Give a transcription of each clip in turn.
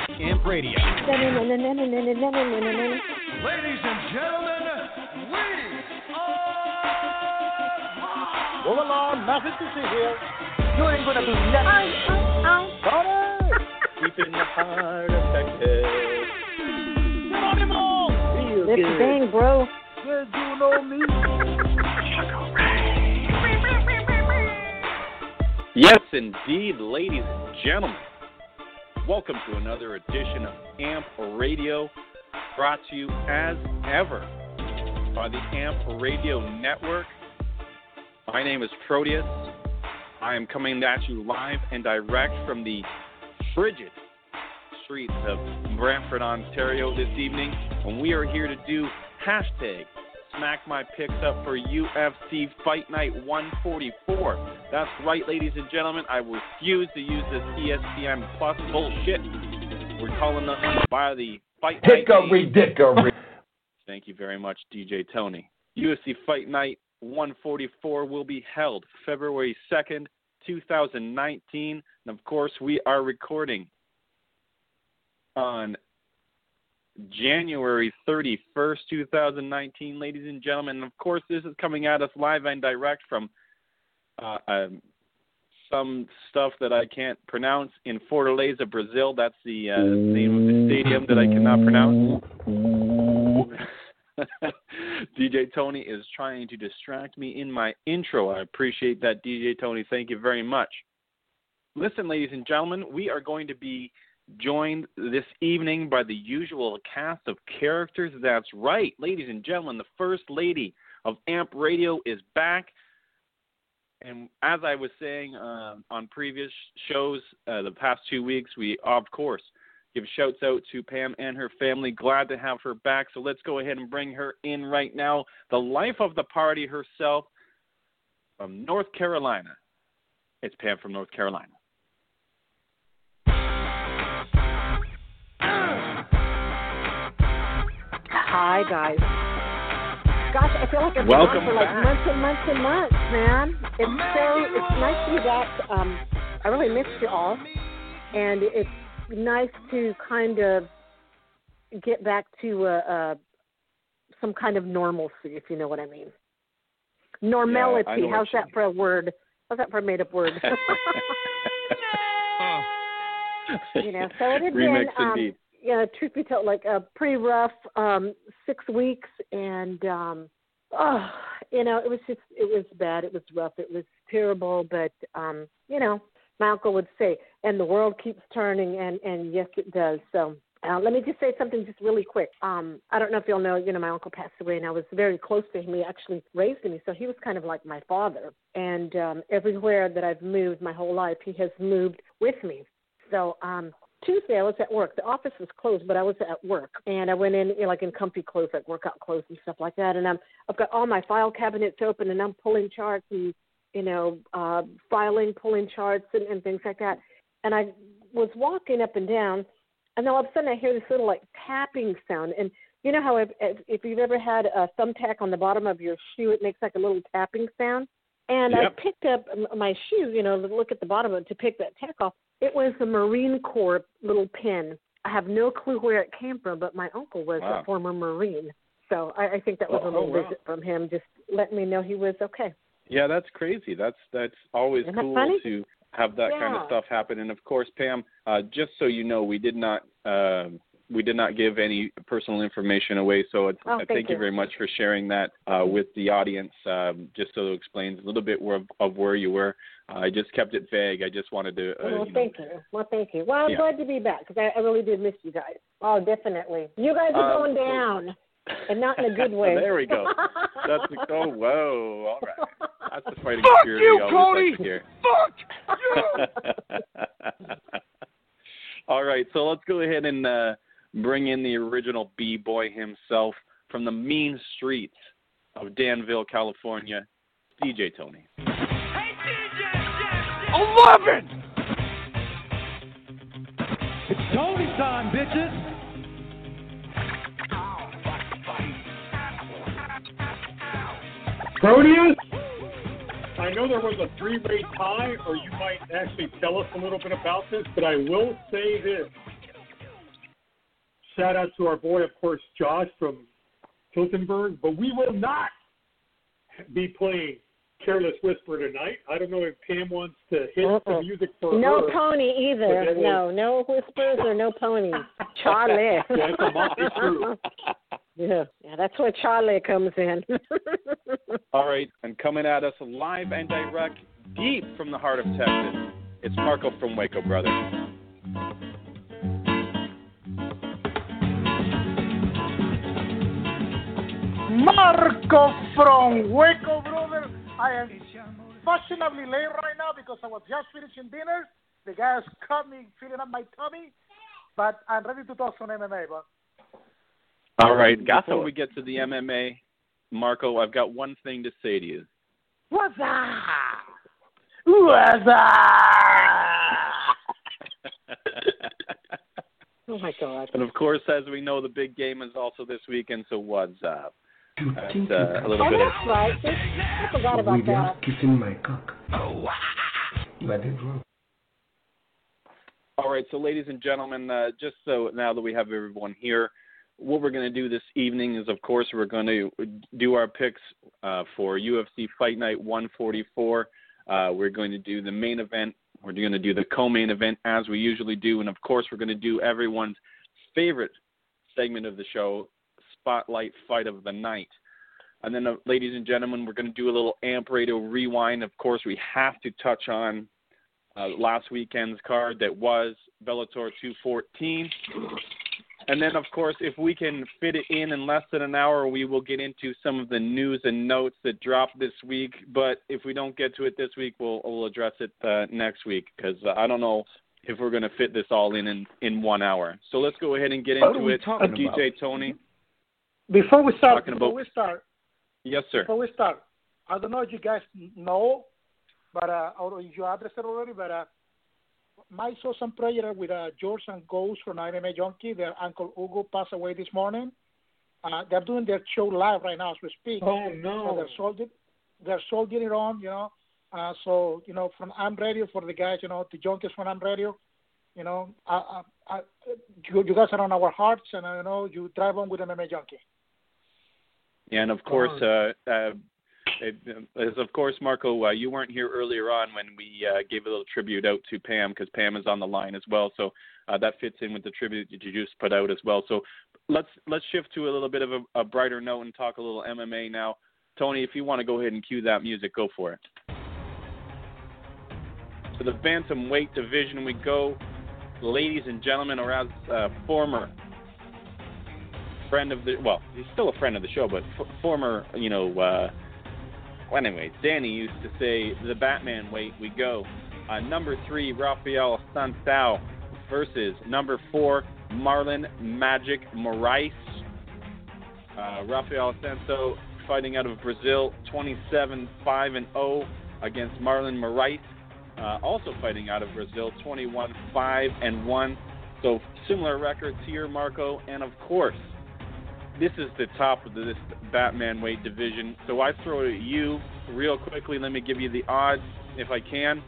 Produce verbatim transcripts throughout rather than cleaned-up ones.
Amp Radio. Ladies and gentlemen, we are Move along, nothing to see here. you ain't gonna be nothing. Tony! Keeping the heart affected. Feel Lift the good. thing, bro. Yes, you know me. Yes, indeed, ladies and gentlemen. Welcome to another edition of Amp Radio, brought to you as ever by the Amp Radio Network. My name is Proteus. I am coming at you live and direct from the frigid streets of Brantford, Ontario this evening, and we are here to do hashtag Smack My Picks Up for U F C Fight Night one forty-four. That's right, ladies and gentlemen. I refuse to use this E S P N Plus bullshit. We're calling them by the Fight Night. Hickory dickory. Thank you very much, D J Tony. U F C Fight Night one forty-four will be held February second, twenty nineteen. And, of course, we are recording on January thirty-first, twenty nineteen, ladies and gentlemen. And, of course, this is coming at us live and direct from uh, um, some stuff that I can't pronounce in Fortaleza, Brazil. That's the uh, name of the stadium that I cannot pronounce. D J Tony is trying to distract me in my intro. I appreciate that, D J Tony. Thank you very much. Listen, ladies and gentlemen, we are going to be joined this evening by the usual cast of characters. That's right, ladies and gentlemen, the First Lady of Amp Radio is back. And as I was saying uh, on previous shows uh, the past two weeks, we, of course, give shouts out to Pam and her family. Glad to have her back. So let's go ahead and bring her in right now. The life of the party herself from North Carolina. It's Pam from North Carolina. Hi, guys. Gosh, I feel like I've been Welcome on for like back. months and months and months, man. It's so, it's nice to be back. Um, I really missed you all. And it's nice to kind of get back to uh, uh, some kind of normalcy, if you know what I mean. Normality. Yeah, I know what How's you that mean. for a word? How's that for a made-up word? You know, so it had Remix been, um, indeed. yeah, truth be told, like a pretty rough um, six weeks, and um, oh, you know, it was just, it was bad, it was rough, it was terrible, but um, you know, my uncle would say, and the world keeps turning, and, and yes, it does. So uh, let me just say something just really quick. Um, I don't know if you'll know, you know, my uncle passed away, and I was very close to him. He actually raised me, so he was kind of like my father. And um, everywhere that I've moved my whole life, he has moved with me. So um, Tuesday I was at work. The office was closed, but I was at work. And I went in, you know, like in comfy clothes, like workout clothes and stuff like that. And I'm, I've got all my file cabinets open, and I'm pulling charts and, you know, uh, filing, pulling charts and, and things like that. And I was walking up and down, and then all of a sudden I hear this little, like, tapping sound. And you know how if, if you've ever had a thumbtack on the bottom of your shoe, it makes like a little tapping sound? And Yep. I picked up my shoe, you know, to look at the bottom of it to pick that tack off. It was a Marine Corps little pin. I have no clue where it came from, but my uncle was Wow. a former Marine. So I, I think that was Oh, a little wow. visit from him, just letting me know he was okay. Yeah, that's crazy. That's that's always Isn't that cool funny? to have that kind of Yeah. stuff happen. And of course, Pam, uh, just so you know, we did not uh, we did not give any personal information away. So it's, Oh, uh, thank thank you. you. very much for sharing that uh, with the audience. Um, just so it explains a little bit of, of where you were. Uh, I just kept it vague. I just wanted to. Uh, Well, you know, thank you. Well, thank you. Well, I'm Yeah. glad to be back because I, I really did miss you guys. Oh, definitely. You guys are Um, going so- down, and not in a good way. There we go. That's the, oh, whoa. All right. That's the fighting Fuck spirit you, we always Cody! like to hear. Fuck you! All right, so let's go ahead and uh, bring in the original B-boy himself from the mean streets of Danville, California, D J Tony. Eleven! It's Tony time, bitches. Proteus, I know there was a three-way tie, or you might actually tell us a little bit about this, but I will say this. shout out to our boy, of course, Josh from Hiltonburg. But we will not be playing Careless Whisper tonight. I don't know if Pam wants to hit Uh-uh. the music for No her. pony either. will... No, no whispers or no ponies. Charlie. Yeah, it's a motley crew. Yeah, yeah, that's where Charlie comes in. All right, and coming at us live and direct, deep from the heart of Texas, it's Marco from Waco, brother. Marco from Waco, brother. I am fashionably late right now because I was just finishing dinner. The guys caught me filling up my tummy, but I'm ready to talk some M M A, but. All right, before we get to the M M A, Marco, I've got one thing to say to you. What's up? What's up? Oh, my God. And, of course, as we know, the big game is also this weekend, so what's up? That's uh, a little Oh, bit of... that's right. I forgot about that. Kissing my cock. You are dead wrong. All right, so ladies and gentlemen, uh, just so now that we have everyone here, what we're going to do this evening is, of course, we're going to do our picks uh, for U F C Fight Night one forty-four. Uh, we're going to do the main event. We're going to do the co-main event as we usually do. And, of course, we're going to do everyone's favorite segment of the show, Spotlight Fight of the Night. And then, uh, ladies and gentlemen, we're going to do a little Amp Radio rewind. Of course, we have to touch on uh, last weekend's card that was Bellator two fourteen. And then, of course, if we can fit it in in less than an hour, we will get into some of the news and notes that dropped this week. But if we don't get to it this week, we'll, we'll address it uh, next week because uh, I don't know if we're going to fit this all in, in in one hour. So let's go ahead and get into it. D J Tony. Before we start, Talking before about- we start, Yes, sir. before we start, I don't know if you guys know, but uh, or if you addressed it already, but uh, my son and prayer with uh, George and Ghost from M M A Junkie. Their uncle Hugo passed away this morning. Uh, they're doing their show live right now as we speak. Oh, no. So they're soldering, they're soldering it on, you know. Uh, so, you know, from Am Radio for the guys, you know, the junkies from Am Radio, you know, I, I, I, you, you guys are on our hearts, and, uh, you know, you drive on with M M A Junkie. Yeah, and of course, uh, uh, it, as of course, Marco, uh, you weren't here earlier on when we uh, gave a little tribute out to Pam because Pam is on the line as well. So uh, that fits in with the tribute that you just put out as well. So let's let's shift to a little bit of a, a brighter note and talk a little M M A now. Tony, if you want to go ahead and cue that music, go for it. To the bantamweight division we go, ladies and gentlemen, or as uh, former friend of the, well, he's still a friend of the show, but f- former, you know, uh, well, anyway, Danny used to say, the Batman weight we go. Uh, number three, Rafael Assunção versus number four, Marlon Magic Moraes. Uh, Rafael Assunção fighting out of Brazil, twenty-seven five and oh against Marlon Moraes, uh, also fighting out of Brazil, twenty-one five and one. So similar records here, Marco, and of course, this is the top of this Batman weight division. So I throw it at you real quickly. Let me give you the odds, if I can.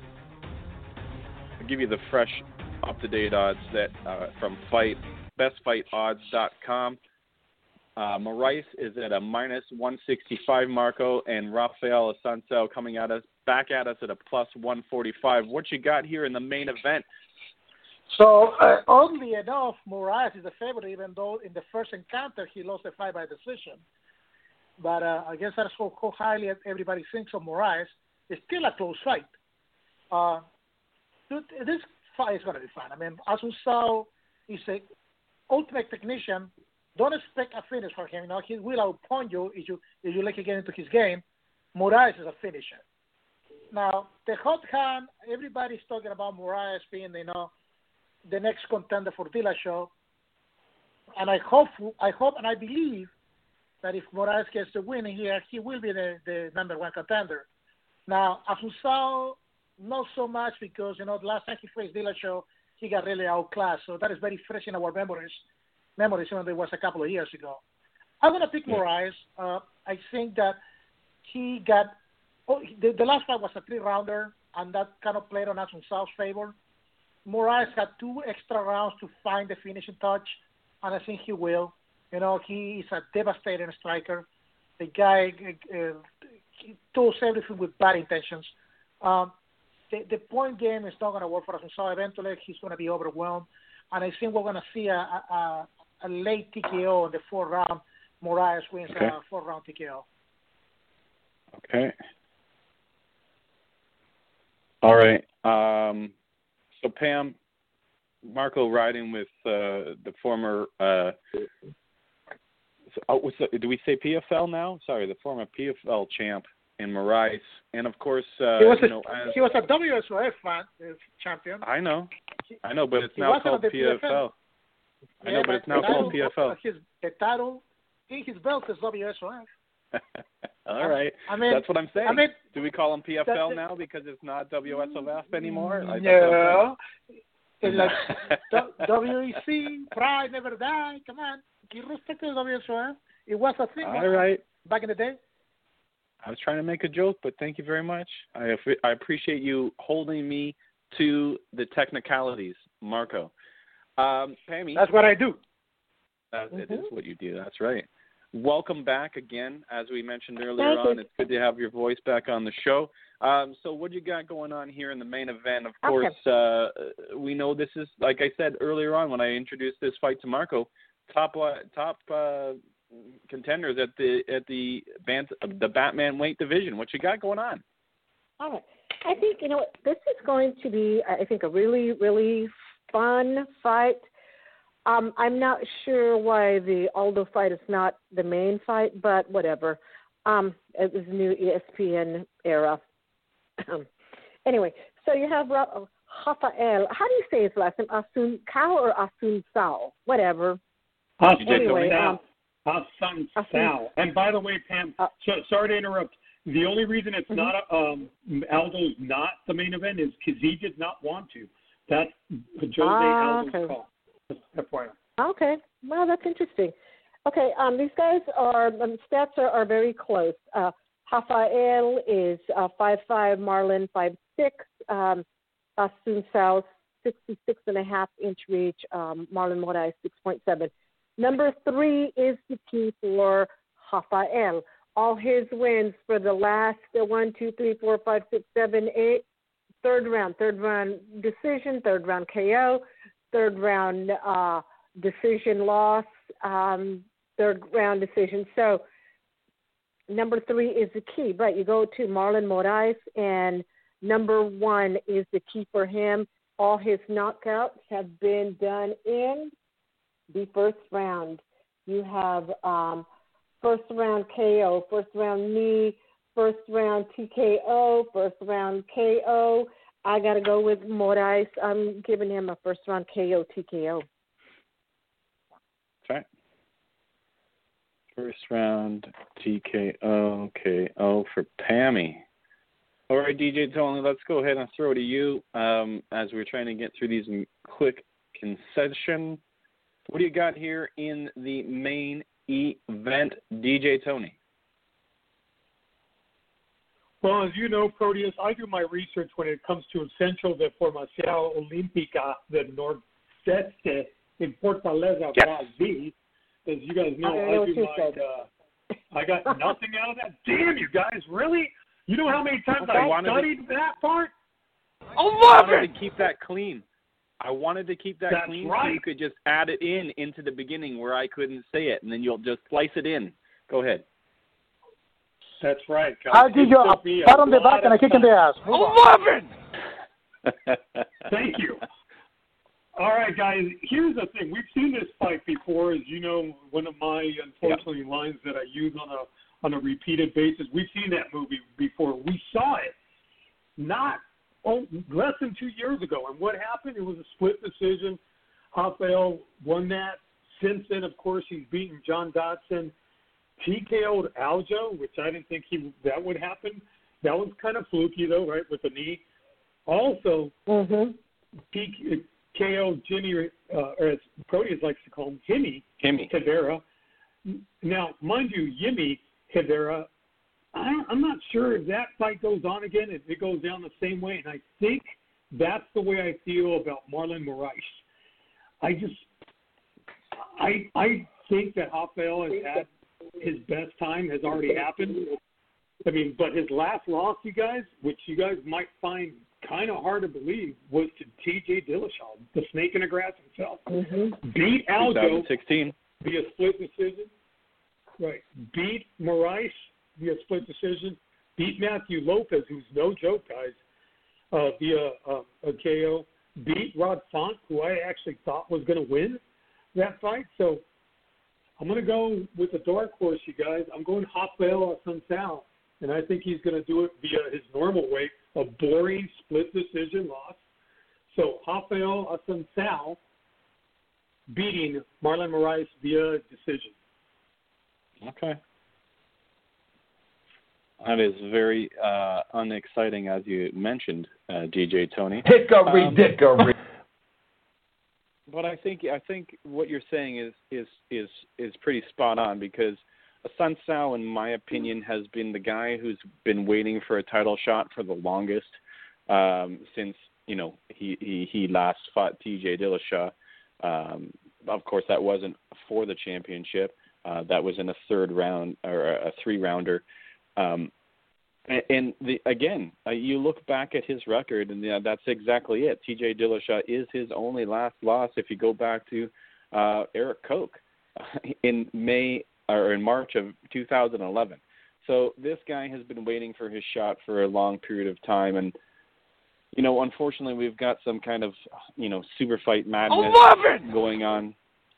I'll give you the fresh, up-to-date odds that uh, from Fight best fight odds dot com. Uh, Moraes is at a minus one sixty-five, Marco, and Rafael Assunção coming at us back at us at a plus one forty-five. What you got here in the main event? So, uh, oddly enough, Moraes is the favorite, even though in the first encounter he lost the fight by decision. But uh, I guess that's how, how highly everybody thinks of Moraes. It's still a close fight. Uh, this fight is going to be fun. I mean, Assunção is an ultimate technician. Don't expect a finish for him. You know, he will outpoint you if you if you let him get into his game. Moraes is a finisher. Now, the hot hand, everybody's talking about Moraes being, you know, the next contender for Dillashaw, and I hope, I hope, and I believe that if Moraes gets the win here, he will be the, the number one contender. Now, Assunção, not so much because you know the last time he faced Dillashaw, he got really outclassed, so that is very fresh in our memories. Memories, even though it was a couple of years ago. I'm gonna pick Moraes. Uh, I think that he got oh, the, the last fight was a three-rounder, and that kind of played on Assunção's favor. Moraes had two extra rounds to find the finishing touch. and I think he will. You know, he is a devastating striker. The guy uh, he does everything with bad intentions. Um, the, the point game is not going to work for us. So eventually he's going to be overwhelmed. And I think we're going to see a, a, a late T K O in the fourth round. Moraes wins okay. a fourth-round T K O. Okay. All right. Um, so, Pam, Marco riding with uh, the former uh, – oh, what's the, do we say P F L now? Sorry, the former P F L champ in Moraes. And, of course, uh, he, was you a, know, as, he was a W S O F fan, uh, champion. I know. I know, but it's he now called P F L. P F L. I yeah, know, but it's now title, called P F L. His, the title in his belt is W S O F. All right. I mean, that's what I'm saying. I mean, do we call him P F L that, now because it's not W S O F anymore? Like, no. It's like W E C, pride never die. Come on. Give respect to W S O F. It was a thing. All right. Back in the day. I was trying to make a joke, but thank you very much. I, I appreciate you holding me to the technicalities, Marco. Um, Pammy. That's what I do. Uh, mm-hmm. It is what you do. That's right. Welcome back again. As we mentioned earlier Thank on, you. it's good to have your voice back on the show. Um, so what you got going on here in the main event? Of course, okay. uh, we know this is, like I said earlier on when I introduced this fight to Marco, top uh, top uh, contenders at the at the band, the Batman weight division. What you got going on? All right. I think, you know, this is going to be, I think, a really, really fun fight. Um, I'm not sure why the Aldo fight is not the main fight, but whatever. Um, it was new E S P N era. Anyway, so you have Rafael. How do you say his last name? Asun Kao or Asun Sao? Whatever. Hassan anyway, Sal. um, Hassan Sal. And by the way, Pam, uh, so, sorry to interrupt. The only reason it's mm-hmm. not um, Aldo's not the main event is because he did not want to. That's Jose ah, Aldo's okay. call. F Y I. Okay. Well, that's interesting. Okay, um, these guys are, um, stats are, are very close. Uh, Rafael is uh, five five, Marlon five six, um, Asun Sao sixty-six and a half inch reach, um, Marlon Moraes six point seven. Number three is the key for Rafael. All his wins for the last uh, one, two, three, four, five, six, seven, eight, third round, third round decision, third round K O, third round uh, decision loss, um, third round decision. So number three is the key, right? You go to Marlon Moraes, and number one is the key for him. All his knockouts have been done in the first round. You have um, first round K O, first round knee, first round T K O, first round K O. I got to go with Moraes. I'm giving him a first round K O, T K O. Okay. First round T K O, K O for Pammy. All right, D J Tony, let's go ahead and throw to you um, as we're trying to get through these quick concessions. What do you got here in the main event, D J Tony? Well, as you know, Proteus, I do my research when it comes to Centro de Formación Olímpica del Nordeste in Fortaleza, yes. Brazil. As you guys know, I, I do my, uh, I got nothing out of that. Damn, you guys, really? You know how many times Okay. I studied that part? I wanted to keep that clean. I wanted to keep that That's clean right. so you could just add it in into the beginning where I couldn't say it, and then you'll just slice it in. Go ahead. That's right. Guys. I'll give you a pat on the back and a kick in the ass. eleven! Thank you. All right, guys, here's the thing. We've seen this fight before. As you know, one of my, unfortunately, yep. lines that I use on a on a repeated basis. We've seen that movie before. We saw it not oh, less than two years ago. And what happened? It was a split decision. Rafael won that. Since then, of course, he's beaten John Dodson. T K O'd Aljo, which I didn't think he that would happen. That was kind of fluky, though, right, with the knee. Also, mm-hmm. T K O'd Jimmy, uh, or as Proteus likes to call him, Jimmy Rivera. Now, mind you, Jimmy Rivera, I don't, I'm not sure if that fight goes on again, if it goes down the same way. And I think that's the way I feel about Marlon Moraes. I just, I I think that Rafael has had his best time has already happened. I mean, but his last loss, you guys, which you guys might find kind of hard to believe, was to T J Dillashaw, the snake in the grass himself. Mm-hmm. Beat Aljo twenty sixteen via split decision. Right. Beat Moraes via split decision. Beat Matthew Lopez, who's no joke, guys, uh, via uh, a K O. Beat Rod Font, who I actually thought was going to win that fight. So I'm going to go with the dark horse, you guys. I'm going Rafael Assunção, and I think he's going to do it via his normal way, a boring split decision loss. So Rafael Assunção beating Marlon Moraes via decision. Okay. That is very uh, unexciting, as you mentioned, uh, D J Tony. Hickory um, dickory. But I think I think what you're saying is is is is pretty spot on, because Assunção, in my opinion, has been the guy who's been waiting for a title shot for the longest um, since you know he, he he last fought T J Dillashaw. Um, of course, that wasn't for the championship. Uh, that was in a third round or a three rounder. Um, and and the, again, uh, you look back at his record, and uh, that's exactly it. T J Dillashaw is his only last loss. If you go back to uh, Eric Koch in May or in March of two thousand eleven, so this guy has been waiting for his shot for a long period of time, and you know, unfortunately, we've got some kind of you know super fight madness going on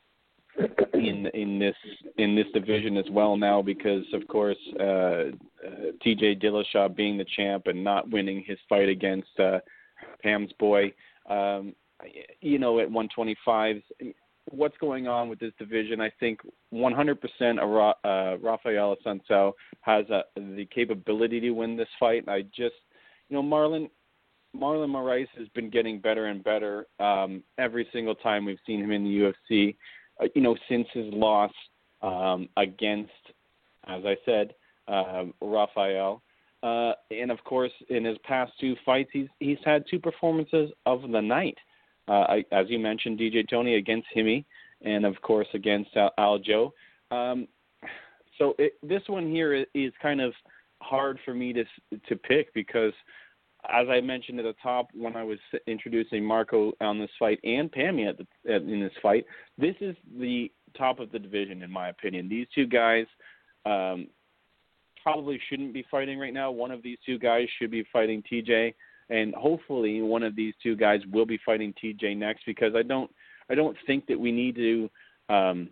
in in this in this division as well now, because of course uh, uh, T J Dillashaw being the champ and not winning his fight against uh, Pam's boy, um, you know, at one twenty-five, what's going on with this division? I think one hundred percent uh, Rafael Assunção has uh, the capability to win this fight. I just, you know, Marlon Marlon Moraes has been getting better and better um, every single time we've seen him in the U F C. Uh, you know, since his loss um, against, as I said, uh, Rafael. Uh, and, of course, in his past two fights, he's he's had two performances of the night. Uh, I, as you mentioned, D J Tony, against Himi, and, of course, against Al- Aljo. Um, so it, this one here is, is kind of hard for me to to pick because, as I mentioned at the top when I was introducing Marco on this fight and Pammy at the, at, in this fight, this is the top of the division in my opinion. These two guys um, probably shouldn't be fighting right now. One of these two guys should be fighting T J, and hopefully one of these two guys will be fighting T J next, because I don't I don't think that we need to um,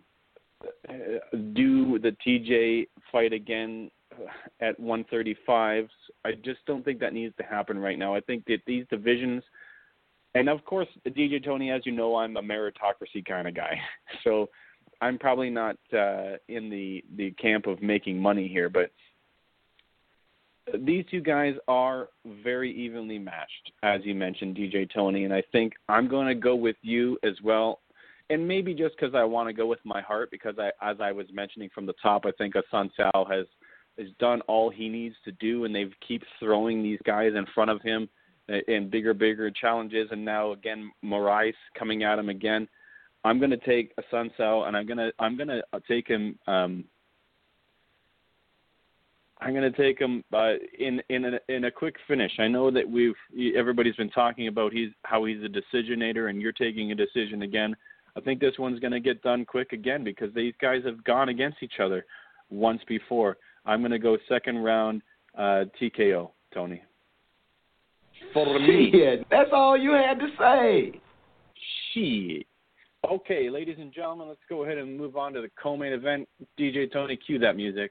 do the T J fight again at one thirty-five. I just don't think that needs to happen right now. I think that these divisions, and of course, D J Tony, as you know, I'm a meritocracy kind of guy. So I'm probably not uh, in the, the camp of making money here, but these two guys are very evenly matched, as you mentioned, D J Tony, and I think I'm going to go with you as well. And maybe just because I want to go with my heart, because I, as I was mentioning from the top, I think Assunção has has done all he needs to do, and they keep throwing these guys in front of him in bigger, bigger challenges. And now again, Moraes coming at him again. I'm going to take Assunção, and I'm going to I'm going to take him. Um, I'm going to take him uh, in in a, in a quick finish. I know that we've everybody's been talking about he's how he's a decisionator, and you're taking a decision again. I think this one's going to get done quick again, because these guys have gone against each other once before. I'm going to go second round uh, T K O, Tony. For me. Shit, that's all you had to say. Shit. Okay, ladies and gentlemen, let's go ahead and move on to the co-main event. D J Tony, cue that music.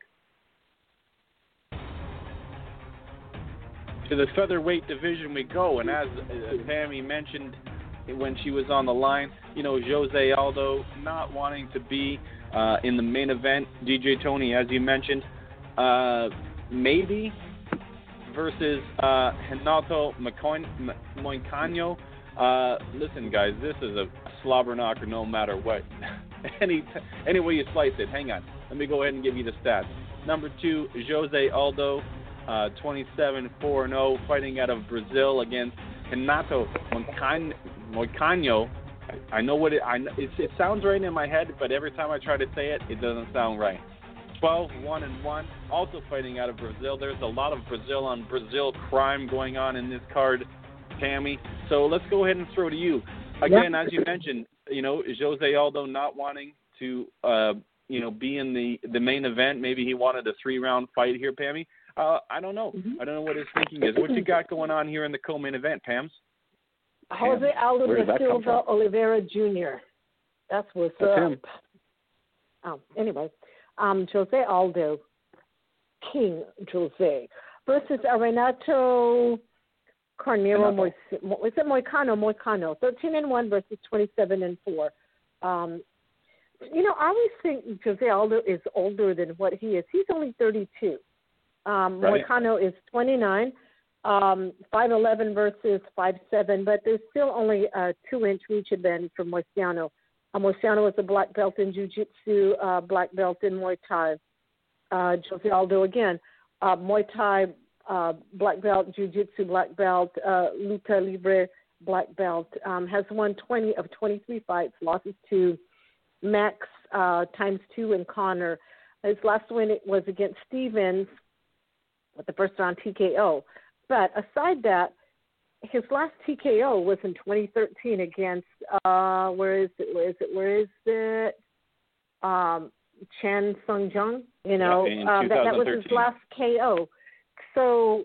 To the featherweight division we go, and as uh, Pammy mentioned when she was on the line, you know, Jose Aldo not wanting to be uh, in the main event. D J Tony, as you mentioned, uh, maybe versus uh, Renato Moicano. Uh, listen, guys, this is a slobber knocker no matter what. any, any way you slice it. Hang on. Let me go ahead and give you the stats. Number two, Jose Aldo, uh, twenty-seven four and oh, fighting out of Brazil against Renato Moicano, I, I know what it. I it, it sounds right in my head, but every time I try to say it, it doesn't sound right. twelve, one and one. Also fighting out of Brazil. There's a lot of Brazil on Brazil crime going on in this card, Tammy. So let's go ahead and throw to you again. Yep. As you mentioned, you know, Jose Aldo not wanting to, uh, you know, be in the, the main event. Maybe he wanted a three round fight here, Pammy. Uh, I don't know. Mm-hmm. I don't know what his thinking is. What you got going on here in the co-main event, Pams? Jose Aldo da Silva Oliveira Junior That's what's That's up. Him. Oh, anyway, um, Jose Aldo, King Jose, versus Renato Carneiro. Mois- is it Moicano? Moicano, thirteen and one versus twenty-seven and four. Um, you know, I always think Jose Aldo is older than what he is. He's only thirty-two. Um, right. Moicano is twenty-nine. Um, five eleven versus five seven, but there's still only a two-inch reach advantage for Moicano. Uh, Moicano is a black belt in Jiu-Jitsu, uh, black belt in Muay Thai. Uh, Jose Aldo, again, uh, Muay Thai, uh, black belt, Jiu-Jitsu, black belt, uh, Luta Libre, black belt, um, has won twenty of twenty-three fights, losses to Max uh, times two and Connor. His last win was against Stevens with the first round T K O. But aside that, his last T K O was in twenty thirteen against, uh, where is it, where is it, where is it, um, Chan Sung Jung, you know, yeah, uh, that, that was his last K O. So,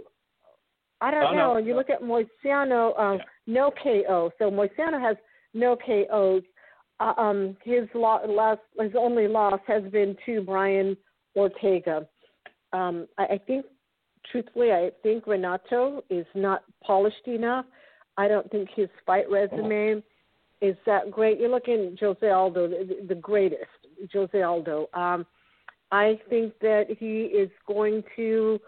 I don't oh, know, no, you no. look at Moicano, uh, yeah. no K O. So Moicano has no K Os. Uh, um, his lo- last, his only loss has been to Brian Ortega. Um, I, I think Truthfully, I think Renato is not polished enough. I don't think his fight resume is that great. You're looking at Jose Aldo, the, the greatest, Jose Aldo. Um, I think that he is going to,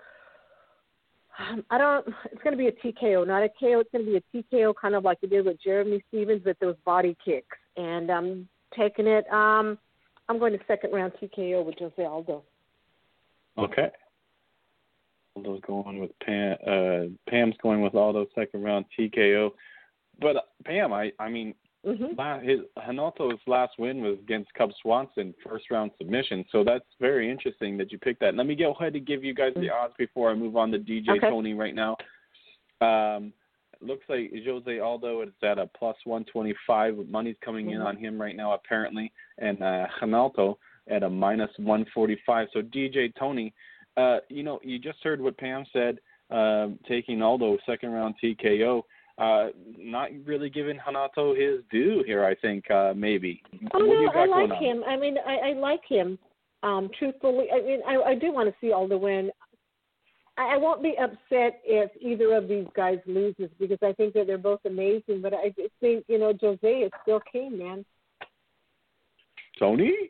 um, I don't, it's going to be a T K O, not a K O. It's going to be a T K O kind of like he did with Jeremy Stevens with those body kicks. And I'm taking it, um, I'm going to second round T K O with Jose Aldo. Okay. Aldo's going with Pam. Uh, Pam's going with Aldo second round T K O. But uh, Pam, I, I mean, mm-hmm. la- his Hanalto's last win was against Cub Swanson, first round submission. So that's very interesting that you picked that. Let me go ahead and give you guys the odds before I move on to D J okay. Tony right now. Um, it looks like Jose Aldo is at a plus one twenty-five. Money's coming mm-hmm. in on him right now apparently, and uh, Hanalto at a minus one forty-five. So D J Tony. Uh, you know, you just heard what Pam said, uh, taking Aldo second round T K O. Uh, not really giving Hanato his due here, I think, uh, maybe. Oh, what no, do you got I like going him. on? I mean, I, I like him. Um, truthfully, I mean, I, I do want to see Aldo win. I, I won't be upset if either of these guys loses because I think that they're both amazing, but I just think, you know, Jose is still king, man. Tony?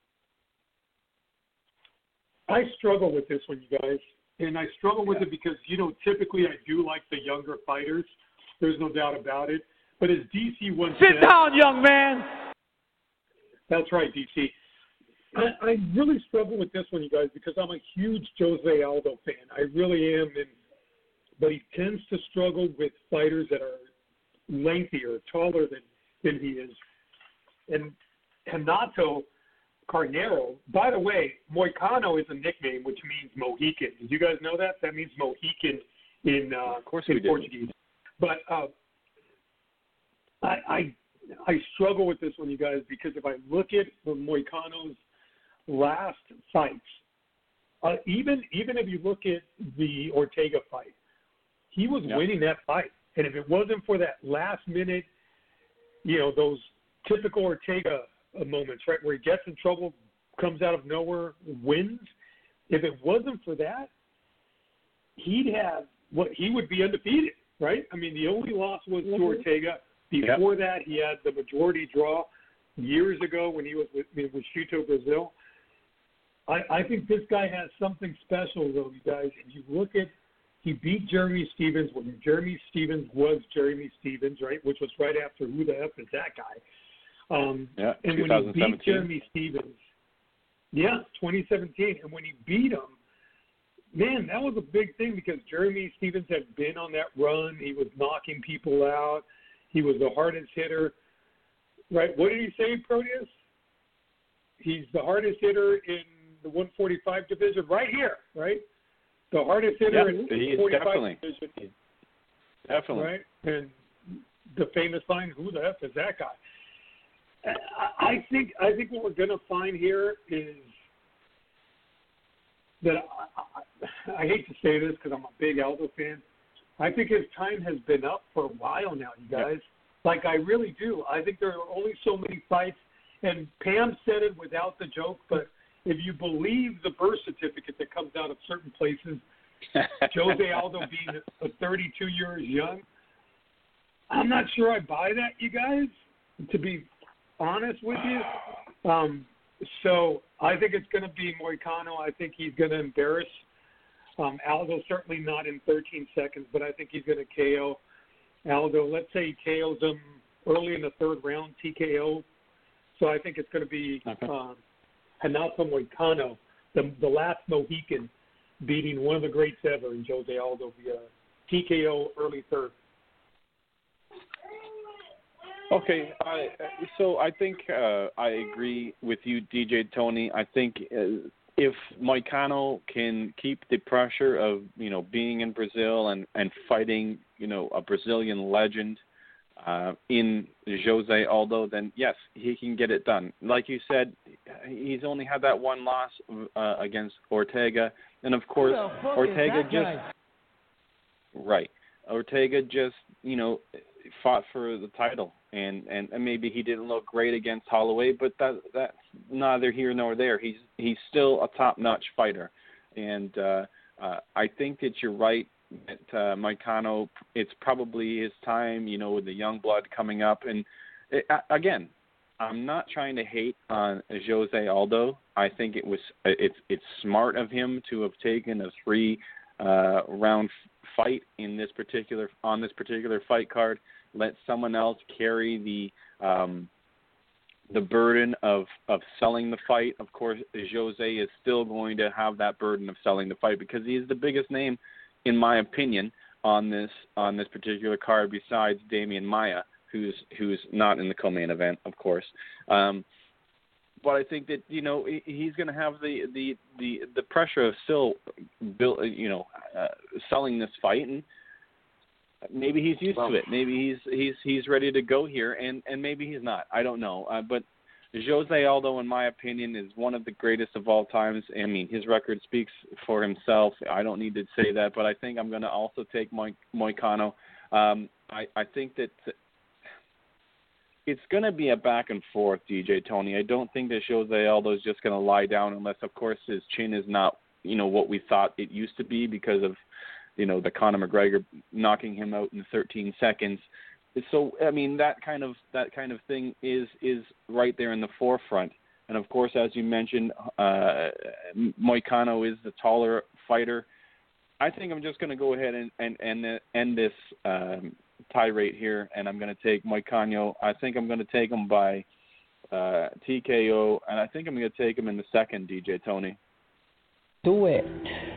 I struggle with this one, you guys, and I struggle with yeah. it because, you know, typically I do like the younger fighters. There's no doubt about it. But as D C once Sit said, down, young man. That's right, D C. I, I really struggle with this one, you guys, because I'm a huge Jose Aldo fan. I really am, and but he tends to struggle with fighters that are lengthier, taller than, than he is. And Renato Carneiro, by the way, Moicano is a nickname which means Mohican. Did you guys know that? That means Mohican in, uh, of course in we Portuguese. But uh, I, I I struggle with this one, you guys, because if I look at Moicano's last fights, uh, even even if you look at the Ortega fight, he was yeah. winning that fight. And if it wasn't for that last minute, you know, those typical Ortega moments, right, where he gets in trouble, comes out of nowhere, wins. If it wasn't for that, he'd have what he would be undefeated, right? I mean, the only loss was mm-hmm. to Ortega. Before yep. that, he had the majority draw years ago when he was with, with Chito Brazil. I, I think this guy has something special, though, you guys. If you look at, he beat Jeremy Stevens when Jeremy Stevens was Jeremy Stevens, right, which was right after who the F is that guy. Um, yeah, and when he beat Jeremy Stevens, yeah, twenty seventeen, and when he beat him, man, that was a big thing because Jeremy Stevens had been on that run. He was knocking people out. He was the hardest hitter. right. What did he say, Proteus? He's the hardest hitter in the one forty-five division, right here, right? The hardest hitter yep, in the he is forty-five definitely. division. Definitely. Right? And the famous line, who the F is that guy? I, I think I think what we're going to find here is that I, I, I hate to say this because I'm a big Aldo fan. I think his time has been up for a while now, you guys. Yep. Like, I really do. I think there are only so many fights, and Pam said it without the joke, but if you believe the birth certificate that comes out of certain places, Jose Aldo being a thirty-two years young, I'm not sure I buy that, you guys, to be honest with you. Um, so I think it's going to be Moicano. I think he's going to embarrass um, Aldo, certainly not in thirteen seconds, but I think he's going to K O Aldo. Let's say he K Os him early in the third round, T K O. So I think it's going to be okay. um, Renato Moicano, the, the last Mohican, beating one of the greats ever in Jose Aldo via T K O early third. Okay, I, so I think uh, I agree with you, D J Tony. I think uh, if Moicano can keep the pressure of, you know, being in Brazil and, and fighting, you know, a Brazilian legend uh, in Jose Aldo, then yes, he can get it done. Like you said, he's only had that one loss uh, against Ortega, and of course, Ortega just right. Ortega just, you know, fought for the title, and, and, and maybe he didn't look great against Holloway, but that that's neither here nor there. He's he's still a top-notch fighter, and uh, uh, I think that you're right that uh, Moicano, it's probably his time, you know, with the young blood coming up. And it, again, I'm not trying to hate on Jose Aldo. I think it was it's it's smart of him to have taken a three uh, round fight in this particular on this particular fight card. Let someone else carry the um, the burden of, of selling the fight. Of course, Jose is still going to have that burden of selling the fight because he is the biggest name, in my opinion, on this on this particular card besides Damian Maia, who's who's not in the co-main event, of course. Um, but I think that, you know, he's going to have the, the, the, the pressure of still build, you know, uh, selling this fight, and maybe he's used well, to it. Maybe he's he's he's ready to go here, and, and maybe he's not. I don't know. Uh, but Jose Aldo, in my opinion, is one of the greatest of all times. I mean, his record speaks for himself. I don't need to say that, but I think I'm going to also take Mo- Moicano. Um, I, I think that it's going to be a back and forth, D J Tony. I don't think that Jose Aldo is just going to lie down unless, of course, his chin is not, you know, what we thought it used to be because of, you know, the Conor McGregor knocking him out in thirteen seconds. So, I mean, that kind of that kind of thing is is right there in the forefront. And, of course, as you mentioned, uh, Moicano is the taller fighter. I think I'm just going to go ahead and, and, and end this um, tirade here, and I'm going to take Moicano. I think I'm going to take him by uh, T K O, and I think I'm going to take him in the second, D J Tony. Do it.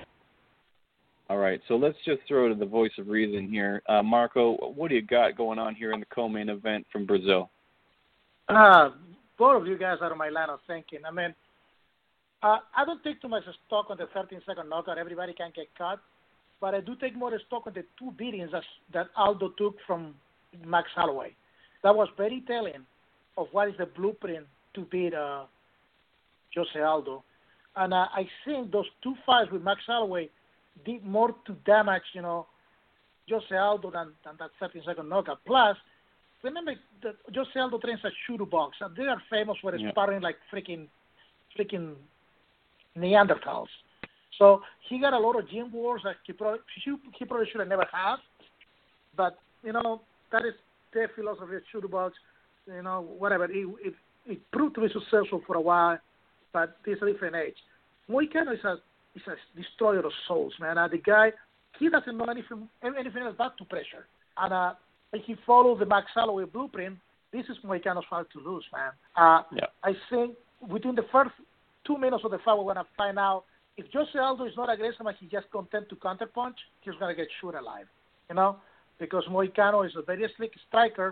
All right, so let's just throw to the voice of reason here. Uh, Marco, what do you got going on here in the co-main event from Brazil? Uh, both of you guys are on my line of thinking. I mean, uh, I don't take too much stock on the thirteen-second knockout. Everybody can get cut. But I do take more stock on the two beatings that, that Aldo took from Max Holloway. That was very telling of what is the blueprint to beat uh, Jose Aldo. And uh, I think those two fights with Max Holloway did more to damage, you know, Jose Aldo than, than that thirteen-second knockout. Plus, remember that Jose Aldo trains at Shooter Box, and they are famous for yeah. sparring like freaking, freaking Neanderthals. So he got a lot of gym wars that he probably, he probably should have never had. But, you know, that is their philosophy of Shooter Box. You know, whatever. It, it, it proved to be successful for a while, but it's a different age. Moicano is a He's a destroyer of souls, man. Uh, the guy, he doesn't know anything, anything else but to pressure. And uh, if he follows the Max Holloway blueprint, this is Moicano's fight to lose, man. Uh, yeah. I think within the first two minutes of the fight, we're going to find out if Jose Aldo is not aggressive and he's just content to counterpunch, he's going to get shot alive, you know, because Moicano is a very slick striker,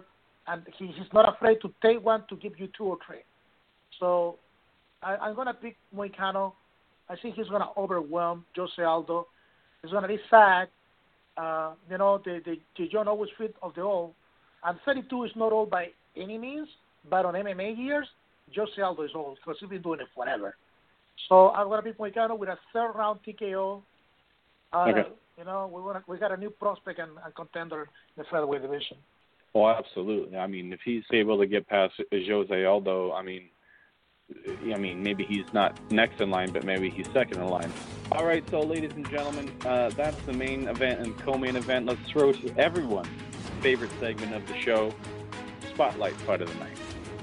and he, he's not afraid to take one to give you two or three. So I, I'm going to pick Moicano. I think he's going to overwhelm Jose Aldo. It's going to be sad. Uh, you know, the, the, the John always fit of the old. And thirty-two is not old by any means, but on M M A years, Jose Aldo is old because he's been doing it forever. So I'm going to pick Moicano with a third round T K O. Uh, okay. You know, we want we got a new prospect and, and contender in the featherweight division. Oh, absolutely. I mean, if he's able to get past Jose Aldo, I mean, I mean, maybe he's not next in line, but maybe he's second in line. All right, so ladies and gentlemen, uh, that's the main event and co-main event. Let's throw to everyone's favorite segment of the show, Spotlight Fight of the Night.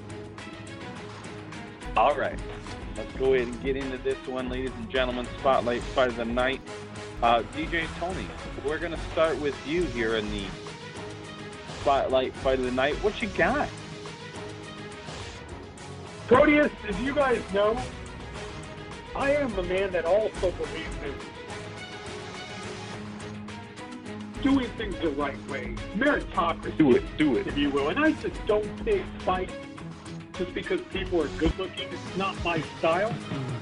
All right, let's go ahead and get into this one, ladies and gentlemen. Spotlight Fight of the Night. Uh, D J Tony, we're going to start with you here in the Spotlight Fight of the Night. What you got? Proteus, as you guys know, I am the man that also believes in doing things the right way, meritocracy, Do it, do it. if you will. And I just don't take fights just because people are good looking. It's not my style.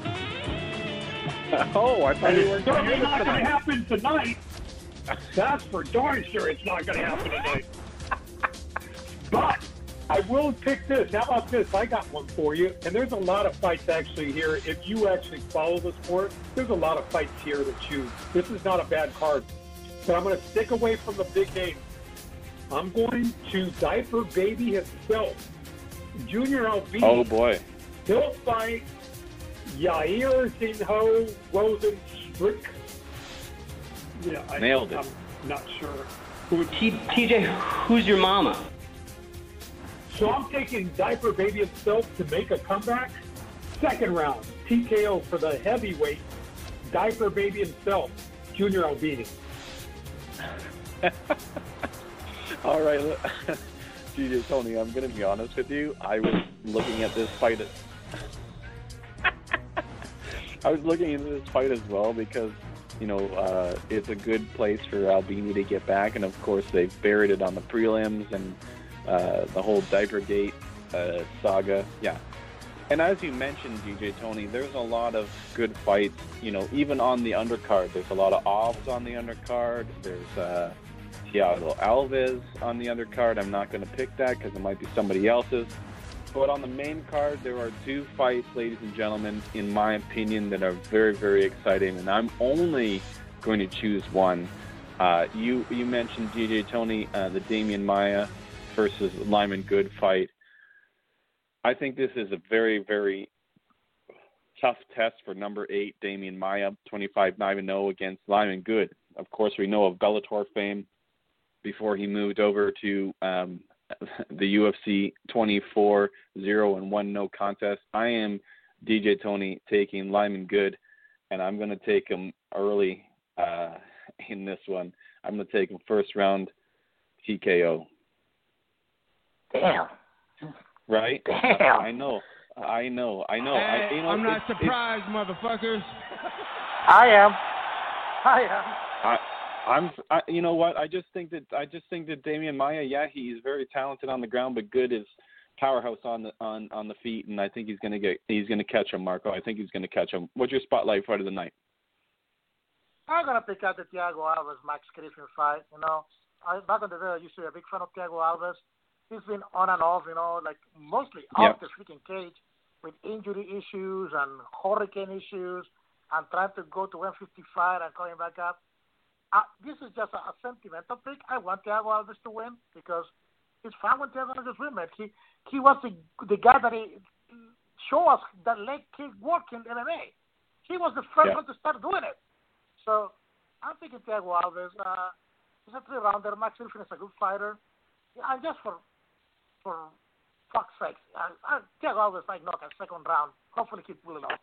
Oh, I thought And you were it's certainly going not to going to happen tonight. That's for darn sure it's not going to happen tonight. But I will pick this. How about this? I got one for you. And there's a lot of fights actually here. If you actually follow the sport, there's a lot of fights here to choose. This is not a bad card. But I'm going to stick away from the big names. I'm going to Diaper Baby himself, Junior Albini. Oh, boy. He'll fight Yair Zinho Rosenstrick. Yeah, I, Nailed it. I'm not sure. Who T- TJ, who's your mama? So I'm taking Diaper Baby himself to make a comeback. Second round, T K O for the heavyweight, Diaper Baby himself, Junior Albini. All right, D J Tony, I'm going to be honest with you. I was looking at this fight. I was looking at this fight as well because, you know, uh, it's a good place for Albini to get back, and of course they've buried it on the prelims and uh, the whole Diapergate uh, saga. Yeah. And as you mentioned, D J Tony, there's a lot of good fights, you know, even on the undercard. There's a lot of offs on the undercard. There's uh, Thiago Alves on the undercard. I'm not going to pick that because it might be somebody else's. But on the main card, there are two fights, ladies and gentlemen, in my opinion, that are very, very exciting. And I'm only going to choose one. Uh, you you mentioned, D J Tony, uh, the Damian Maia versus Lyman Good fight. I think this is a very, very tough test for number eight, Damian Maia, twenty-five nine and oh against Lyman Good. Of course, we know of Bellator fame before he moved over to um, the U F C twenty-four zero and one no contest. I am D J Tony taking Lyman Good, and I'm going to take him early uh, in this one. I'm going to take him first round T K O. Damn. Right? Damn. I know. I know. I know. Hey, I, you know I'm not it's, surprised, it's, motherfuckers. I am. I am. I, I'm. I, you know what? I just think that I just think that Damian Maia, yeah, he's very talented on the ground, but Good is powerhouse on the on, on the feet, and I think he's gonna get he's gonna catch him, Marco. I think he's gonna catch him. What's your spotlight fight of the night? I'm gonna pick out the Thiago Alves Max Griffin fight. You know, I, back in the day, I used to be a big fan of Thiago Alves. He's been on and off, you know, like mostly off yep. the freaking cage with injury issues and hurricane issues, and trying to go to one fifty-five and coming back up. Uh, this is just a, a sentimental pick. I want Thiago Alves to win because it's fun when Thiago Alves wins. He he was the the guy that he showed us that leg kick work in M M A. He was the first yeah. one to start doing it. So I'm thinking Thiago Alves. Uh, he's a three-rounder. Max Griffin is a good fighter. And just for for fuck's sake, I, I, Thiago Alves might knock a second round. Hopefully he pull it off.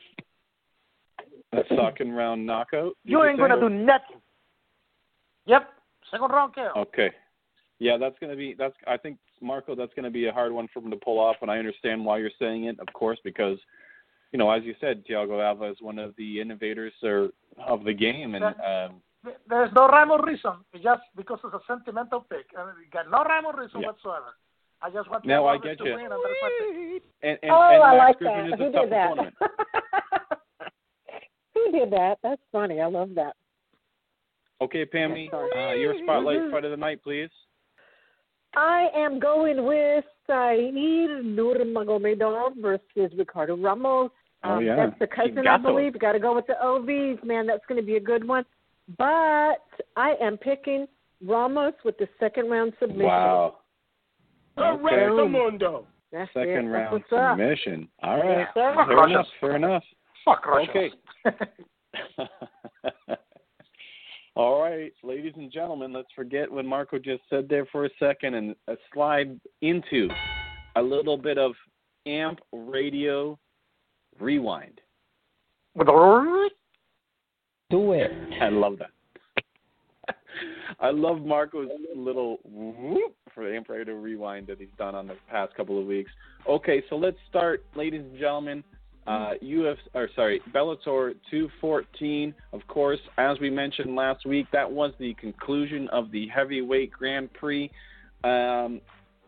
A second round knockout? You ain't going to do nothing. Yep, second round K O. Okay. Yeah, that's going to be, that's. I think, Marco, that's going to be a hard one for him to pull off, and I understand why you're saying it, of course, because, you know, as you said, Thiago Alves is one of the innovators or, of the game, and um, there's no rhyme or reason. It's just because it's a sentimental pick. I mean, you got no rhyme or reason yeah. whatsoever. I just want no, to, I get to you. win, and that's it. And, and, oh, and I Max like Griffin that. is Who a tough did that? opponent. Who did that? That's funny. I love that. Okay, Pammy, uh, your spotlight fight of the night, please. I am going with Said Nurmagomedov versus Ricardo Ramos. Um, oh, yeah. That's the cousin, I believe. Got to go with the O Vs, man. That's going to be a good one. But I am picking Ramos with the second round submission. Wow. Correctamundo. That's Second it. round That's what's submission. All right. Yes, sir. fair Russia. enough. Fair enough. Fuck Russia. Okay. All right, ladies and gentlemen, let's forget what Marco just said there for a second and uh, slide into a little bit of Amp Radio Rewind. Do it. I love that. I love Marco's little whoop for Amp Radio Rewind that he's done on the past couple of weeks. Okay, so let's start, ladies and gentlemen. Uh, U F, or sorry, Bellator two fourteen. Of course, as we mentioned last week, that was the conclusion of the heavyweight Grand Prix. Um,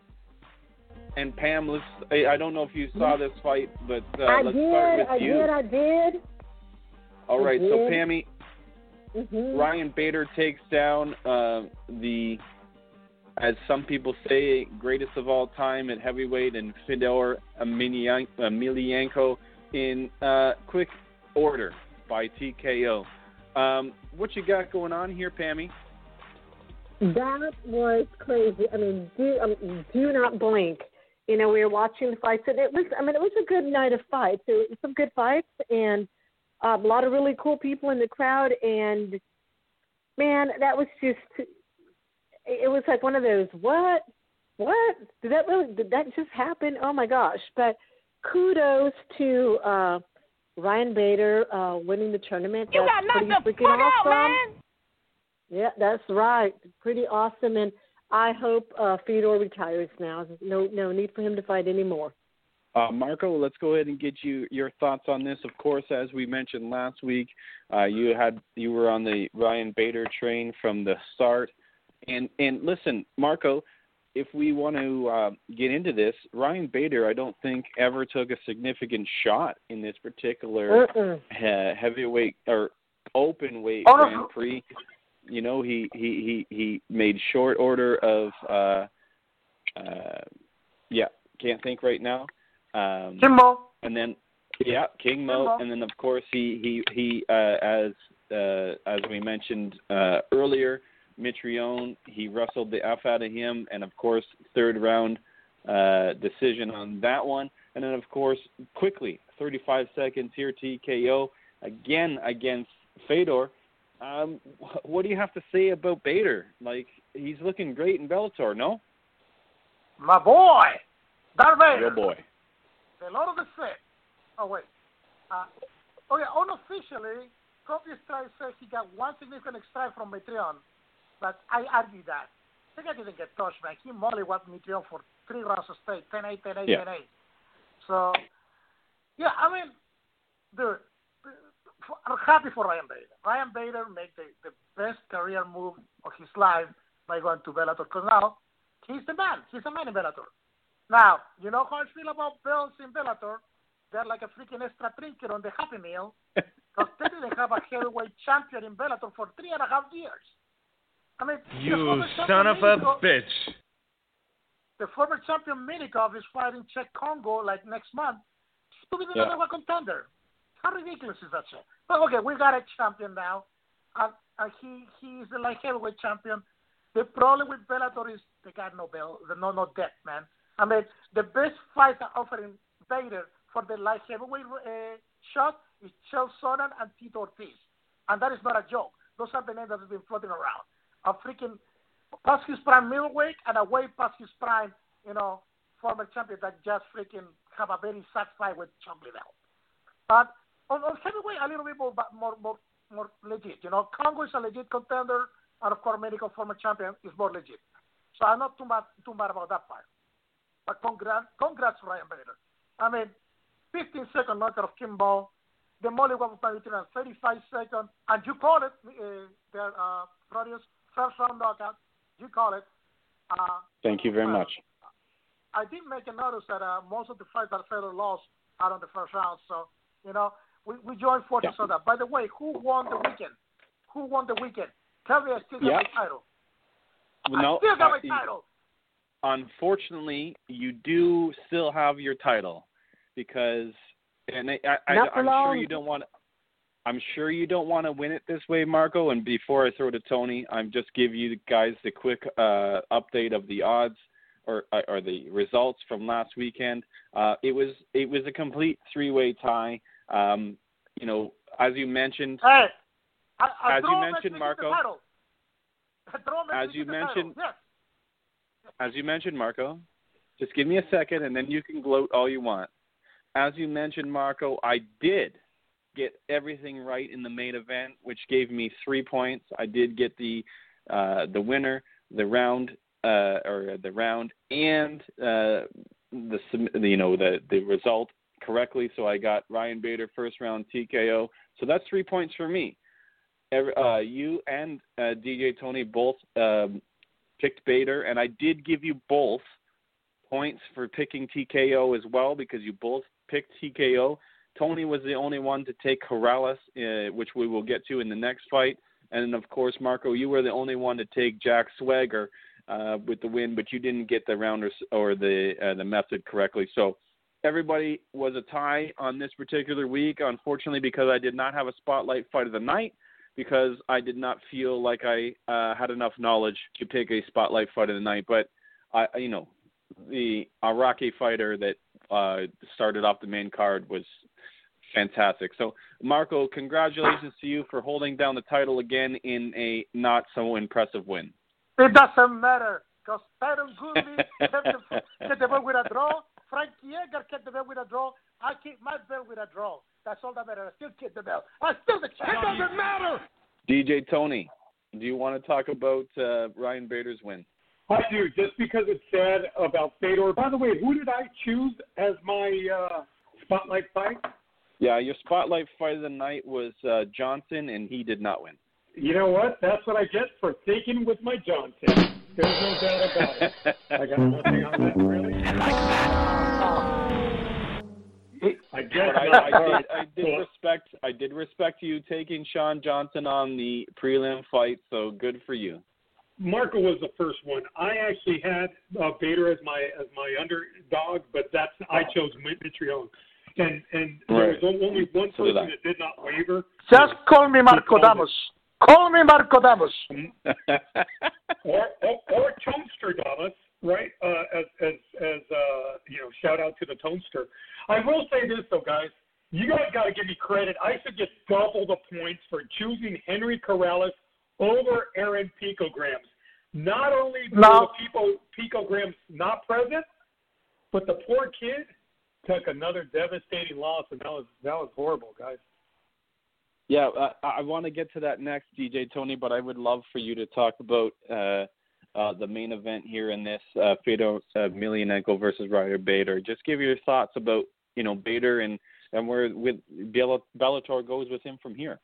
and Pam, let's, I don't know if you saw this fight, but uh, I let's did, start with I you. did, I did. All right, I so did. Pammy, Mm-hmm. Ryan Bader takes down uh, the, as some people say, greatest of all time at heavyweight, and Fedor Emelianenko in uh, quick order by T K O. Um, what you got going on here, Pammy? That was crazy. I mean, do um, do not blink. You know, we were watching the fights, and it was. I mean, it was a good night of fights. It was some good fights, and uh, a lot of really cool people in the crowd. And man, that was just. It was like one of those. What? What? Did that really? Did that just happen? Oh my gosh! But kudos to uh, Ryan Bader uh, winning the tournament. You That's got knocked pretty the freaking fuck out, awesome. man. Yeah, that's right. Pretty awesome, and I hope uh, Fedor retires now. No, no need for him to fight anymore. Uh, Marco, let's go ahead and get you your thoughts on this. Of course, as we mentioned last week, uh, you had you were on the Ryan Bader train from the start, and and listen, Marco, if we want to uh, get into this, Ryan Bader, I don't think ever took a significant shot in this particular uh, heavyweight or open weight Oh, Grand Prix. You know, he he he, he made short order of uh, uh, yeah, can't think right now. Um, Kimbo. And then yeah, King Mo, Kimbo. and then of course he he he uh, as uh, as we mentioned uh, earlier. Mitrione, he wrestled the F out of him, and of course, third round uh, decision on that one. And then, of course, quickly, thirty-five seconds here, T K O, again against Fedor. Um, what do you have to say about Bader? Like, he's looking great in Bellator, no? My boy, Darth Vader. Your boy. The Lord of the Sith. Oh, wait. Uh, oh, yeah, unofficially, Kofi Strike says he got one significant strike from Mitrione. But I argue that. I think I didn't get touched, man. He mollywopped Mitrione for three rounds straight, ten eight, ten eight, yeah. ten eight. So, yeah, I mean, dude, I'm happy for Ryan Bader. Ryan Bader made the, the best career move of his life by going to Bellator, because now he's the man. He's a man in Bellator. Now, you know how I feel about belts in Bellator? They're like a freaking extra trinket on the Happy Meal, because they didn't have a heavyweight champion in Bellator for three and a half years. I mean, you son of a Minikov, bitch. The former champion Minikov is fighting Czech Congo like next month. To be the yeah. number one contender. How ridiculous is that shit? But okay, we got a champion now. And, and he he is the light heavyweight champion. The problem with Bellator is they got no belt, no no depth, man. I mean, the best fighter offering Bader for the light heavyweight uh, shot is Chael Sonnen and Tito Ortiz, and that is not a joke. Those are the names that have been floating around. A freaking past his prime middleweight and a way past his prime, you know, former champion that just freaking have a very sad fight with Chuck Liddell. But on, on heavyweight, a little bit more, more, more, more legit. You know, Congo is a legit contender, and of course, medical former champion is more legit. So I'm not too mad, too mad about that part. But congrats, congrats, Ryan Bader. I mean, fifteen second knockout of Kimbo, the mollywop of Mitrione, thirty-five second, and you call it, uh, there, uh, Rodius, first round knockout, you call it. Uh, Thank you very uh, much. I did make a notice that uh, most of the fights that Fedor lost are on the first round. So, you know, we, we joined forces yeah. on that. By the way, who won the weekend? Who won the weekend? Tell me I still got yeah. my title. Well, no, I still got my uh, title. Unfortunately, you do still have your title because, and I, I, I, I'm sure you don't want. I'm sure you don't want to win it this way, Marco. And before I throw to Tony, I'm just give you guys the quick uh, update of the odds or or the results from last weekend. Uh, it was it was a complete three-way tie. Um, you know, as you mentioned, hey, I, I as you mentioned, Marco. As you mentioned, yes. as you mentioned, Marco. Just give me a second, and then you can gloat all you want. As you mentioned, Marco, I did get everything right in the main event, which gave me three points. I did get the uh, the winner, the round, uh, or the round, and uh, the you know the the result correctly. So I got Ryan Bader first round T K O. So that's three points for me. Every, uh, you and uh, D J Tony both um, picked Bader, and I did give you both points for picking T K O as well because you both picked T K O. Tony was the only one to take Corrales, uh, which we will get to in the next fight. And then, of course, Marco, you were the only one to take Jack Swagger uh, with the win, but you didn't get the round or, or the uh, the method correctly. So everybody was a tie on this particular week, unfortunately, because I did not have a spotlight fight of the night because I did not feel like I uh, had enough knowledge to pick a spotlight fight of the night. But, I, you know, the Iraqi fighter that uh, started off the main card was fantastic. So, Marco, congratulations to you for holding down the title again in a not so impressive win. It doesn't matter because Tyron Goodley get the belt with a draw. Frank Yeager get the belt with a draw. I keep my belt with a draw. That's all that matters. I still keep the belt. I still the champion. It doesn't matter. D J Tony, do you want to talk about uh, Ryan Bader's win? I do, just because it's sad about Fedor. By the way, who did I choose as my uh, spotlight fight? Yeah, your spotlight fight of the night was uh, Johnson, and he did not win. You know what? That's what I get for thinking with my Johnson. There's no doubt about it. I got nothing on that, really. Like that. I guess I, I, did, I did respect. I did respect you taking Sean Johnson on the prelim fight. So good for you. Marco was the first one. I actually had uh, Bader as my as my underdog, but that's I chose Mitrione. And and right. there was only one so person did that did not waver. Just call me Marco Damos. Call me Marco Damos. or, or or Toaster Damos, right? Uh, as as as uh, you know, shout out to the Toaster. I will say this though, guys. You guys got to give me credit. I should get double the points for choosing Henry Corrales over Aaron Picograms. Not only were no. the people Picograms not present, but the poor kid took another devastating loss, and that was that was horrible, guys. Yeah, uh, I want to get to that next, D J Tony, but I would love for you to talk about uh, uh, the main event here in this uh, Fedor uh, Emelianenko versus Ryan Bader. Just give your thoughts about you know Bader and, and where with Bellator goes with him from here.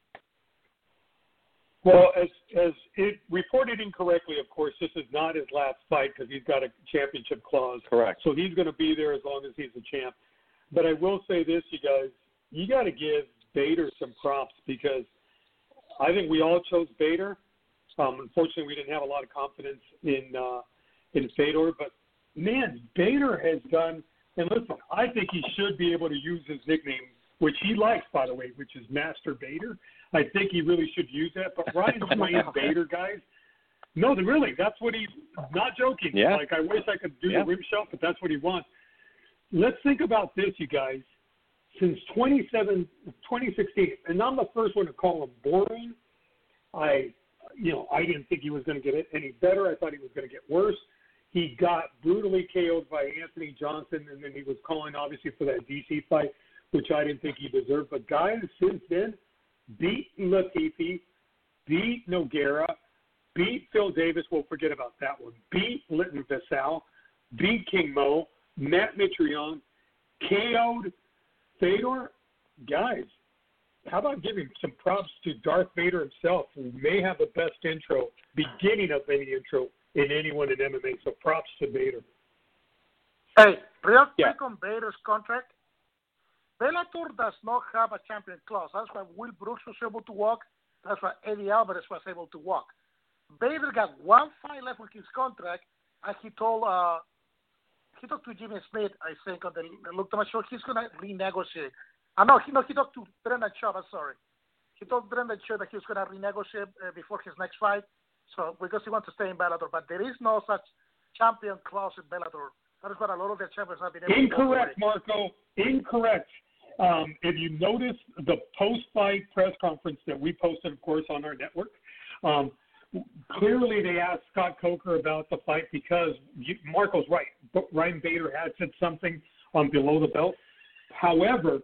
Well, as as it reported incorrectly, of course, this is not his last fight because he's got a championship clause. Correct. So he's going to be there as long as he's a champ. But I will say this, you guys, you got to give Bader some props because I think we all chose Bader. Um, unfortunately, we didn't have a lot of confidence in uh, in Fedor. But, man, Bader has done – and listen, I think he should be able to use his nickname, which he likes, by the way, which is Master Bader. I think he really should use that. But Ryan Dwayne Bader, guys, no, really, that's what he's not joking. Yeah. Like, I wish I could do yeah. the rim shot, but that's what he wants. Let's think about this, you guys. Since twenty sixteen, and I'm the first one to call him boring. I, you know, I didn't think he was going to get any better. I thought he was going to get worse. He got brutally K O'd by Anthony Johnson, and then he was calling, obviously, for that D C fight, which I didn't think he deserved. But guys, since then, beat Latifi, beat Nogueira, beat Phil Davis. We'll forget about that one. Beat Linton Vassell, beat King Mo, Matt Mitrione, K O'd Fedor. Guys, how about giving some props to Darth Vader himself, who may have the best intro, beginning of any intro in anyone in M M A. So props to Vader. Hey, real Yeah. quick on Bader's contract. Bellator does not have a champion clause. That's why Will Brooks was able to walk. That's why Eddie Alvarez was able to walk. Bader got one fight left with his contract, and he told uh, he talked to Jimmy Smith, I think, on the Look to My Show. He's going to renegotiate. I uh, know he no, he talked to Brendan Schaub. I'm sorry. He told Brendan Schaub that he was going to renegotiate uh, before his next fight. So because he wants to stay in Bellator, but there is no such champion clause in Bellator. That is what a lot of the champions have been able Incorrect, to do. Marco. Incorrect. Um, if you notice the post-fight press conference that we posted, of course, on our network, um, clearly they asked Scott Coker about the fight because you, Marco's right. Ryan Bader had said something on below the belt. However,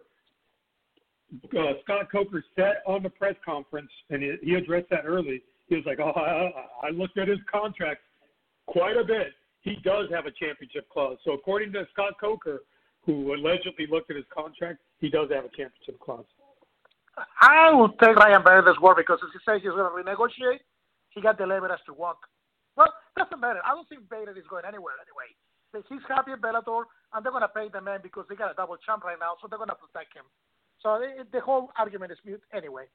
uh, Scott Coker said on the press conference, and he, he addressed that early, he was like, oh, I, I looked at his contract quite a bit. He does have a championship clause. So according to Scott Coker, who allegedly looked at his contract, he does have a championship clause. I will take Ryan Bader's word because as he says he's going to renegotiate, he got the leverage to walk. Well, doesn't matter. I don't think Bader is going anywhere anyway. He's happy at Bellator, and they're going to pay the man because they got a double champ right now, so they're going to protect him. So it, the whole argument is mute anyway.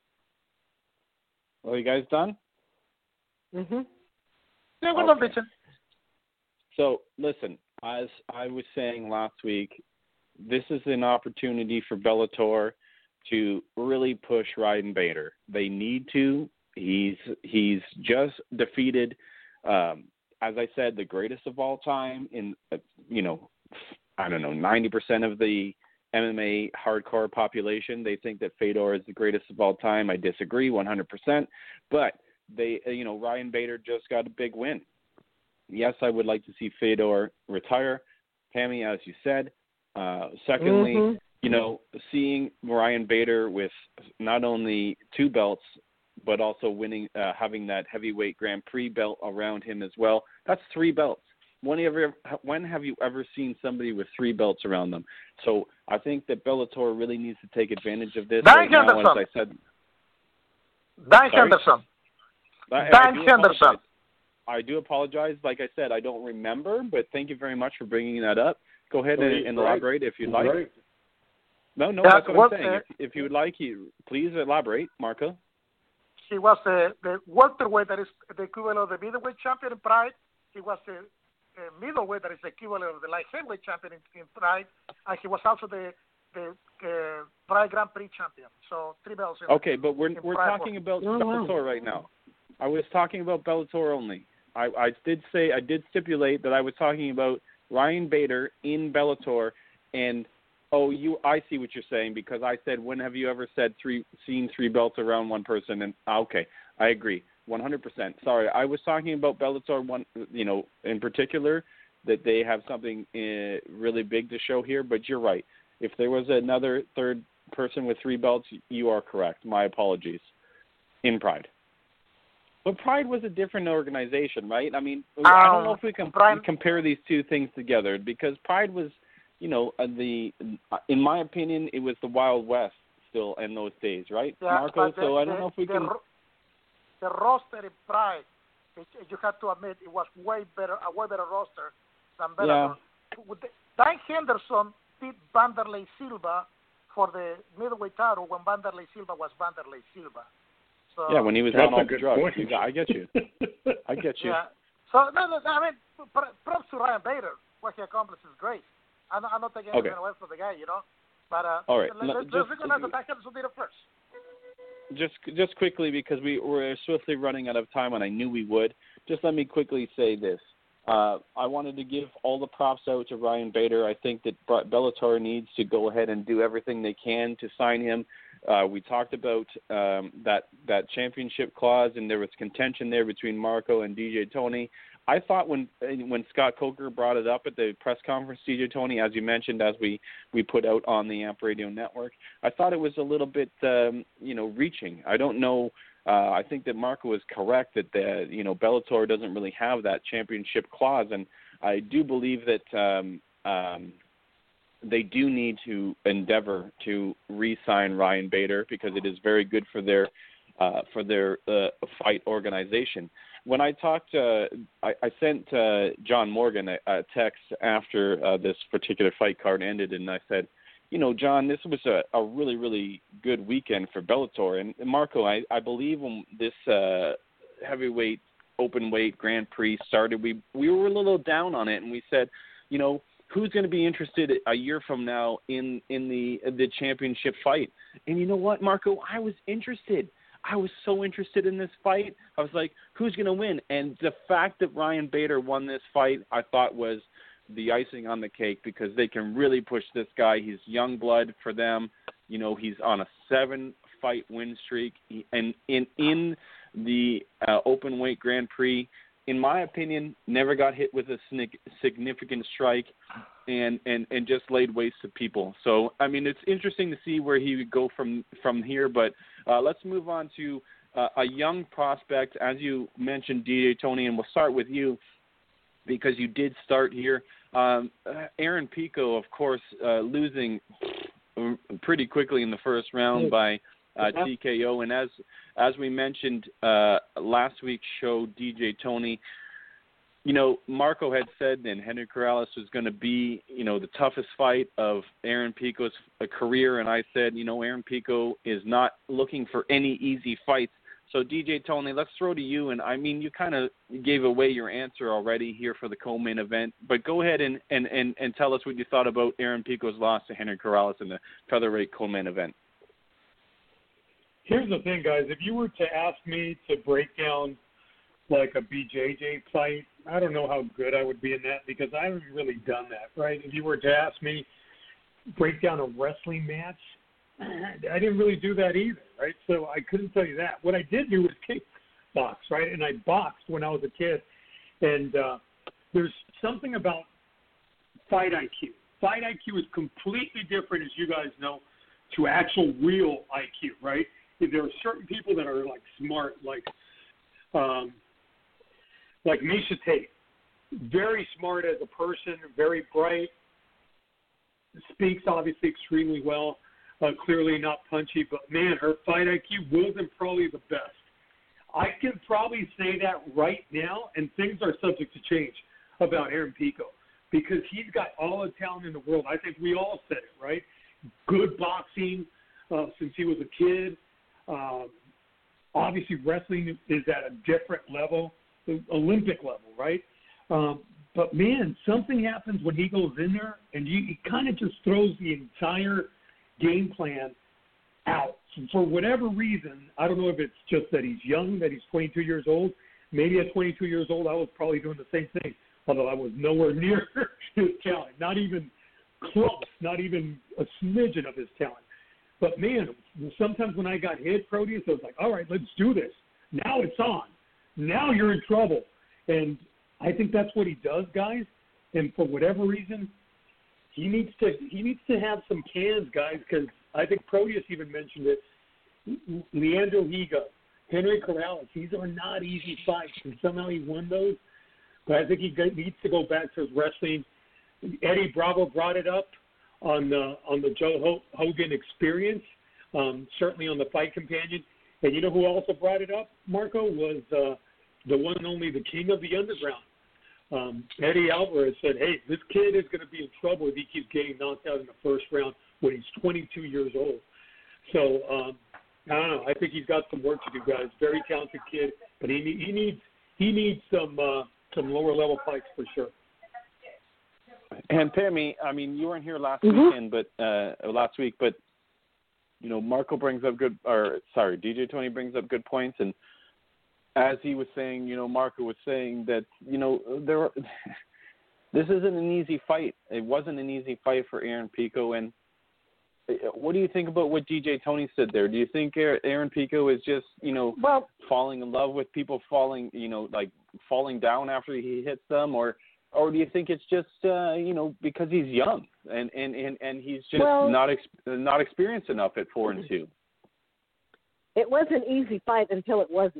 Well, you guys done? Mm-hmm. Yeah, we're Okay. not bitching. So, listen, as I was saying last week, this is an opportunity for Bellator to really push Ryan Bader. They need to. He's he's just defeated, um, as I said, the greatest of all time in, uh, you know, I don't know, ninety percent of the M M A hardcore population. They think that Fedor is the greatest of all time. I disagree one hundred percent. But, they, you know, Ryan Bader just got a big win. Yes, I would like to see Fedor retire. Tammy, as you said. Uh, secondly, Mm-hmm. you know, seeing Ryan Bader with not only two belts, but also winning, uh, having that heavyweight Grand Prix belt around him as well. That's three belts. When, ever, when have you ever seen somebody with three belts around them? So I think that Bellator really needs to take advantage of this. Dan right now, Henderson. as I said. Dan Sorry? Henderson. I, I Dan do Henderson. apologize. I do apologize. Like I said, I don't remember, but thank you very much for bringing that up. Go ahead and, and Right. elaborate if you'd like. Right. No, no, Yeah, that's what what, I'm saying. uh, if, if you would like, you please elaborate, Marco. He was the, the welterweight that is the equivalent of the middleweight champion in Pride. He was the uh, middleweight that is the equivalent of the light heavyweight champion in, in Pride. And he was also the the uh, Pride Grand Prix champion. So three belts. In, Okay, but we're in we're Pride talking about Oh, wow. Bellator right now. I was talking about Bellator only. I, I did say I did stipulate that I was talking about Ryan Bader in Bellator, and oh, you I see what you're saying because I said when have you ever said three seen three belts around one person? And okay, I agree, one hundred percent. Sorry, I was talking about Bellator one, you know, in particular that they have something uh, really big to show here. But you're right. If there was another third person with three belts, you are correct. My apologies. In Pride. But Pride was a different organization, right? I mean, um, I don't know if we can Pride, compare these two things together because Pride was, you know, uh, the in my opinion, it was the Wild West still in those days, right, yeah, Marco? but the, So I don't the, know if we the, can. The roster in Pride, which you have to admit, it was way better, a way better roster than Bellator. Yeah. With the, Dan Henderson beat Vanderlei Silva for the middleweight title when Vanderlei Silva was Vanderlei Silva. So, Yeah, when he was That's on a all the good drugs. point. Yeah, I get you. I get you. Yeah. So, no, no, I mean, pr- props to Ryan Bader. What he accomplished is great. I'm not, I'm not taking anything Okay. away from the guy, you know. But uh, All right. let, No, let's just- recognize that Dan Henderson did it first. Just just quickly because we were swiftly running out of time and I knew we would. Just let me quickly say this. Uh, I wanted to give all the props out to Ryan Bader. I think that Bellator needs to go ahead and do everything they can to sign him. Uh, we talked about um, that that championship clause, and there was contention there between Marco and D J Tony. I thought when when Scott Coker brought it up at the press conference, D J Tony, as you mentioned, as we, we put out on the Amp Radio Network, I thought it was a little bit, um, you know, reaching. I don't know. Uh, I think that Marco is correct that the you know Bellator doesn't really have that championship clause, and I do believe that um, um, they do need to endeavor to re-sign Ryan Bader because it is very good for their uh, for their uh, fight organization. when I talked, uh, I, I sent uh, John Morgan a, a text after uh, this particular fight card ended, and I said, you know, John, this was a, a really, really good weekend for Bellator. And, Marco, I, I believe when this uh, heavyweight, open weight Grand Prix started, we we were a little down on it, and we said, you know, who's going to be interested a year from now in, in the the championship fight? And you know what, Marco? I was interested. I was so interested in this fight. I was like, who's going to win? And the fact that Ryan Bader won this fight, I thought was the icing on the cake, because they can really push this guy. He's young blood for them. You know, he's on a seven-fight win streak. He, and in, in the uh, open weight Grand Prix, in my opinion, never got hit with a significant strike and, and, and just laid waste to people. So, I mean, it's interesting to see where he would go from, from here. But uh, let's move on to uh, a young prospect, as you mentioned, D J Tony, and we'll start with you because you did start here. Um, Aaron Pico, of course, uh, losing pretty quickly in the first round by uh, T K O. And as as we mentioned uh, last week's show, D J Tony, you know, Marco had said then Henry Corrales was going to be, you know, the toughest fight of Aaron Pico's career. And I said, you know, Aaron Pico is not looking for any easy fights. So, D J Tony, let's throw to you. And, I mean, you kind of gave away your answer already here for the co-main event. But go ahead and, and, and, and tell us what you thought about Aaron Pico's loss to Henry Corrales in the featherweight co-main event. Here's the thing, guys. If you were to ask me to break down, like, a B J J fight, I don't know how good I would be in that because I haven't really done that, right? If you were to ask me break down a wrestling match, I didn't really do that either, right? So I couldn't tell you that. What I did do was kickbox, right? And I boxed when I was a kid. And uh, there's something about fight I Q. Fight I Q is completely different, as you guys know, to actual real I Q, right? There are certain people that are, like, smart, like um, like Miesha Tate. Very smart as a person, very bright, speaks obviously extremely well. Uh, clearly not punchy, but, man, her fight I Q wasn't probably the best. I can probably say that right now, and things are subject to change about Aaron Pico because he's got all the talent in the world. I think we all said it, right? Good boxing uh, since he was a kid. Um, obviously, wrestling is at a different level, Olympic level, right? Um, but, man, something happens when he goes in there, and you, he kind of just throws the entire – game plan out. For whatever reason, I don't know if it's just that he's young, that he's twenty-two years old. Maybe at twenty-two years old, I was probably doing the same thing, although I was nowhere near his talent, not even close, not even a smidgen of his talent. But, man, sometimes when I got hit, Proteus, I was like, all right, let's do this. Now it's on. Now you're in trouble. And I think that's what he does, guys. And for whatever reason, He needs to he needs to have some cans, guys, because I think Proteus even mentioned it. Leandro Higa, Henry Corrales, these are not easy fights, and somehow he won those. But I think he needs to go back to his wrestling. Eddie Bravo brought it up on the, on the Joe Hogan Experience, um, certainly on the Fight Companion. And you know who also brought it up, Marco, was uh, the one and only the King of the Underground. Um, Eddie Alvarez said, hey, this kid is going to be in trouble if he keeps getting knocked out in the first round when he's twenty-two years old. So, um, I don't know. I think he's got some work to do, guys. Very talented kid, but he, he needs he needs some uh, some lower-level fights for sure. And, Tammy, I mean, you weren't here last mm-hmm. weekend, but uh, last week, but, you know, Marco brings up good – or, sorry, D J Tony brings up good points, and as he was saying, you know, Marco was saying that, you know, there were, this isn't an easy fight. It wasn't an easy fight for Aaron Pico. And what do you think about what D J Tony said there? Do you think Aaron Pico is just, you know, well, falling in love with people falling, you know, like falling down after he hits them? Or or do you think it's just, uh, you know, because he's young and, and, and, and he's just well, not ex- not experienced enough at four and two? It was an easy fight until it wasn't.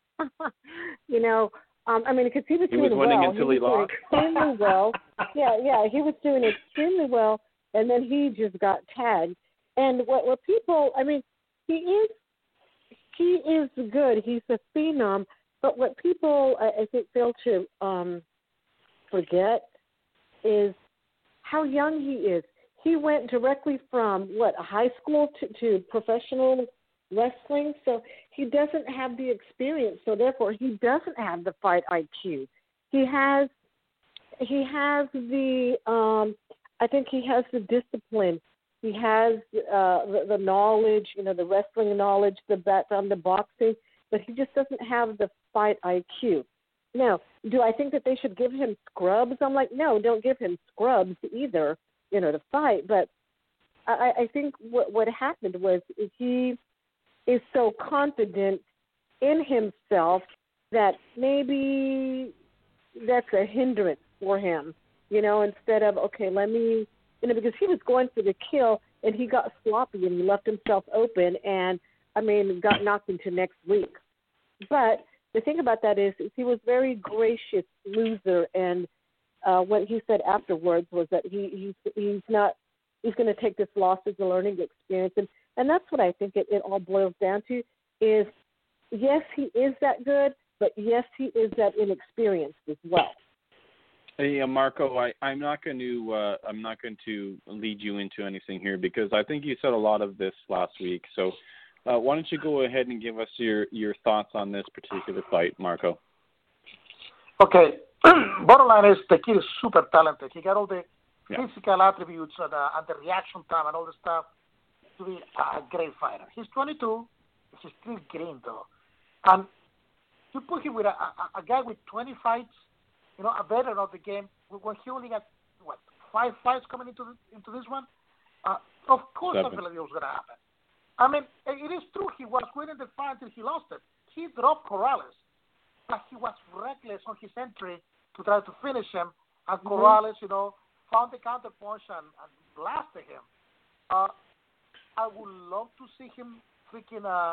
you know, um, I mean, because he was he doing was winning well. until he he was lost. doing extremely well. Yeah, yeah, he was doing extremely well, and then he just got tagged. And what, what people, I mean, he is, he is good. He's a phenom, But what people, I, I think, fail to um, forget is how young he is. He went directly from, what, high school to, to professional wrestling, so he doesn't have the experience, so therefore he doesn't have the fight I Q. He has, he has the, um, I think he has the discipline. He has uh, the, the knowledge, you know, the wrestling knowledge, the background, the boxing, but he just doesn't have the fight I Q. Now, do I think that they should give him scrubs? I'm like, no, don't give him scrubs either, you know, to fight. But I, I think what, what happened was he is so confident in himself that maybe that's a hindrance for him, you know, instead of, okay, let me, you know, because he was going for the kill and he got sloppy and he left himself open and, I mean, got knocked into next week. But the thing about that is, is he was very gracious loser, and uh, what he said afterwards was that he he's, he's not, he's going to take this loss as a learning experience. And, and that's what I think it, it all boils down to is, yes, he is that good, but yes, he is that inexperienced as well. Hey, uh, Marco, I, I'm not going to uh, I'm not going to lead you into anything here because I think you said a lot of this last week. So uh, why don't you go ahead and give us your, your thoughts on this particular fight, Marco? Okay. Bottom line is the kid is super talented. He got all the yeah. physical attributes and, uh, and the reaction time and all the stuff to be a great fighter. He's twenty-two. He's still green, though. And you put him with a, a, a guy with twenty fights, you know, a veteran of the game, when he only got, what, five fights coming into the, into this one, uh, of course Seven. something like that was going to happen. I mean, it is true he was winning the fight until he lost it. He dropped Corrales, but he was reckless on his entry to try to finish him, and mm-hmm. Corrales, you know, found the counterpunch and, and blasted him. Uh, I would love to see him freaking uh,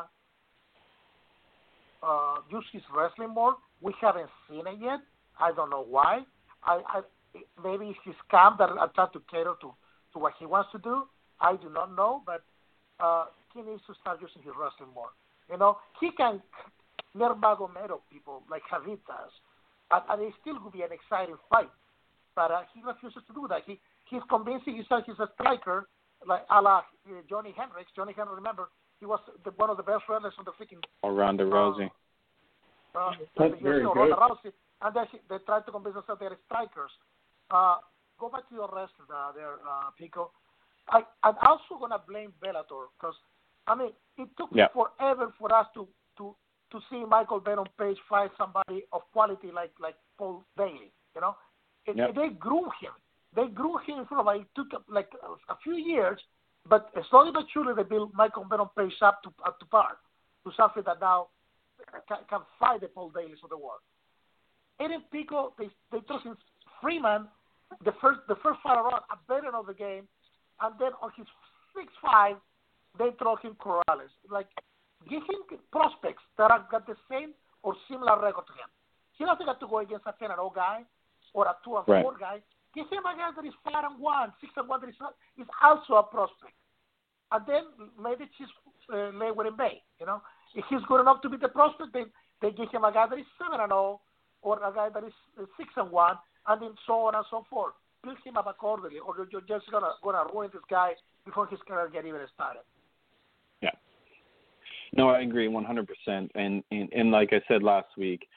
uh, use his wrestling more. We haven't seen it yet. I don't know why. I, I maybe it's his camp that I try to cater to, to what he wants to do. I do not know, but uh, he needs to start using his wrestling more. You know, he can Nurmagomedov people like Khabib does, and, and it still would be an exciting fight. But uh, he refuses to do that. He he's convincing himself he's a striker, like a la uh, Johnny Hendricks. Johnny Hendricks, remember, he was the, one of the best wrestlers on the freaking. Or Ronda Rousey. Uh, That's uh, very you know, good. Ronda Rousey. And they, they tried to convince themselves they're strikers. Uh, go back to your wrestling uh, there, uh, Pico. I, I'm also going to blame Bellator because, I mean, it took yeah. forever for us to, to, to see Michael Venom Page fight somebody of quality like, like Paul Bailey, you know? It, yep. They grew him. They grew him for like, it took like a few years, but slowly but surely they built Michael Venom Page up to, up to par, to something that now can, can fight the Paul Baileys of the world. Aiden Pico, they they took him Freeman, the first the first fight around, a veteran of the game, and then on his six five, they throw him Corrales. Like, give him prospects that have got the same or similar record to him. He doesn't have to go against a ten and oh guy or a two and right. four guy. Give him a guy that is five and one, six and one, that is, not, is also a prospect. And then maybe he's uh, lay with him Bay. You know, if he's good enough to be the prospect, they they give him a guy that is seven and oh. Or a guy that is six and one, and then so on and so forth. Build him up accordingly, or you're just gonna gonna ruin this guy before his career get even started. Yeah. No, I agree one hundred percent. And, and and like I said last week,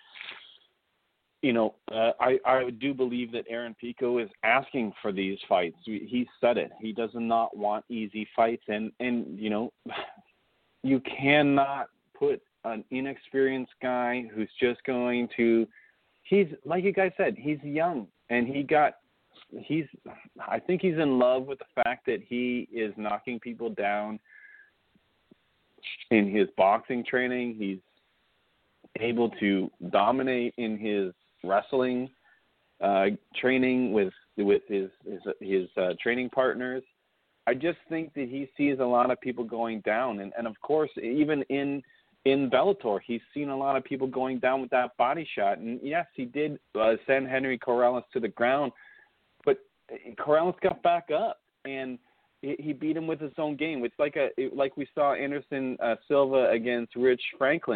you know, uh, I I do believe that Aaron Pico is asking for these fights. He said it. He does not want easy fights, and and you know, you cannot put an inexperienced guy who's just going to. He's, like you guys said, he's young, and he got, he's, I think he's in love with the fact that he is knocking people down in his boxing training. He's able to dominate in his wrestling uh, training with with his his, his uh, training partners. I just think that he sees a lot of people going down, and, and of course, even in In Bellator, he's seen a lot of people going down with that body shot. And, yes, he did uh, send Henry Corrales to the ground, but Corrales got back up, and he, he beat him with his own game. It's like a it, like we saw Anderson uh, Silva against Rich Franklin.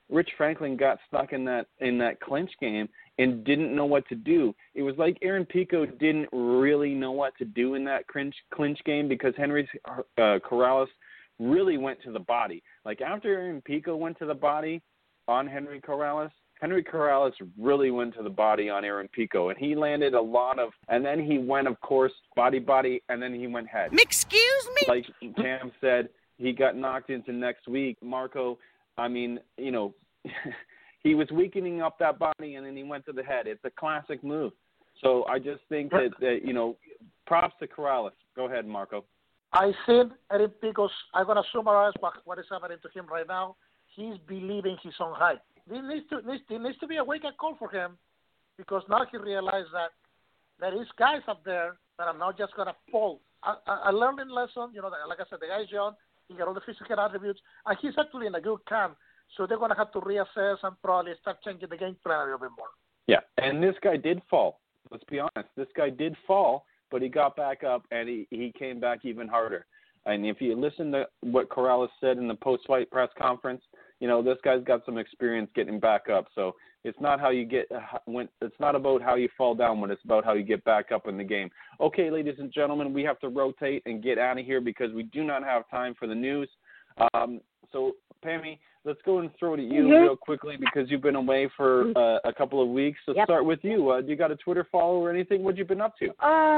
Rich Franklin got stuck in that in that clinch game and didn't know what to do. It was like Aaron Pico didn't really know what to do in that clinch, clinch game because Henry uh, Corrales really went to the body. Like after Aaron Pico went to the body on Henry Corrales, Henry Corrales really went to the body on Aaron Pico, and he landed a lot of, and then he went, of course, body, body, and then he went head. Excuse me? Like Cam said, he got knocked into next week. Marco, I mean, you know, he was weakening up that body, and then he went to the head. It's a classic move. So I just think that, that you know, props to Corrales. Go ahead, Marco. I think Aaron Pico's, I'm going to summarize what, what is happening to him right now. He's believing his own hype. There needs to, needs, there needs to be a wake-up call for him because now he realized that there is guys up there that are not just going to fall. A, a, a learning lesson, you know, like I said, the guy's young. He got all the physical attributes, and he's actually in a good camp. So they're going to have to reassess and probably start changing the game plan a little bit more. Yeah, and this guy did fall. Let's be honest. This guy did fall, but he got back up, and he, he came back even harder. And if you listen to what Corrales said in the post-fight press conference, you know, this guy's got some experience getting back up. So it's not how you get when it's not about how you fall down when it's about how you get back up in the game. Okay, ladies and gentlemen, we have to rotate and get out of here because we do not have time for the news. Um, so, Pammy, let's go and throw it at you mm-hmm. real quickly because you've been away for uh, a couple of weeks. So yep. start with you. Uh, do you got a Twitter follow or anything? What have you been up to?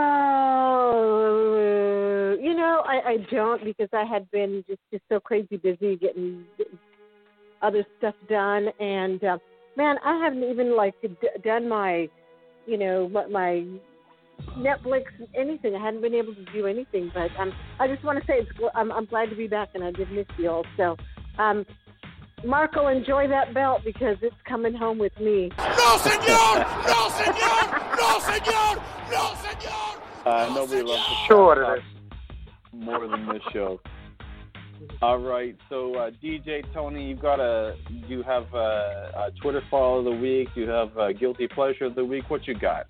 Oh, uh, you know, I, I don't because I had been just, just so crazy busy getting other stuff done. And, uh, man, I haven't even, like, d- done my, you know, my, my Netflix, anything. I hadn't been able to do anything. But um, I just want to say it's, I'm, I'm glad to be back, and I did miss you all. So, um, Marco, enjoy that belt because it's coming home with me. No, senor! No, senor! No, senor! No, senor! Uh, nobody loves the sure more than this show. All right, so uh, D J Tony, you've got a, you have a, a Twitter follow of the week. You have a guilty pleasure of the week. What you got?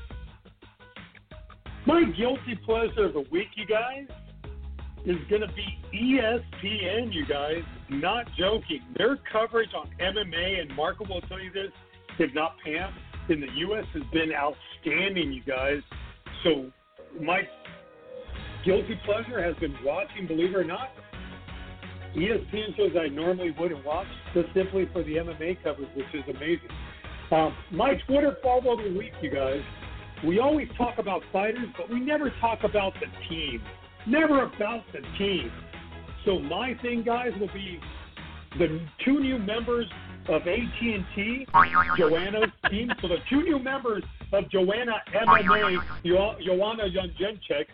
My guilty pleasure of the week, you guys, is going to be E S P N, you guys. Not joking. Their coverage on M M A, and Marco will tell you this, if not Pam, in the U S has been outstanding, you guys. So my guilty pleasure has been watching, believe it or not, E S P N shows I normally wouldn't watch, just simply for the M M A coverage, which is amazing. Um, my Twitter follow of the week, you guys. We always talk about fighters, but we never talk about the team. Never about the team. So my thing, guys, will be the two new members of A T and T, Joanna's team. So the two new members of Joanna M M A, jo- Joanna Jędrzejczyk.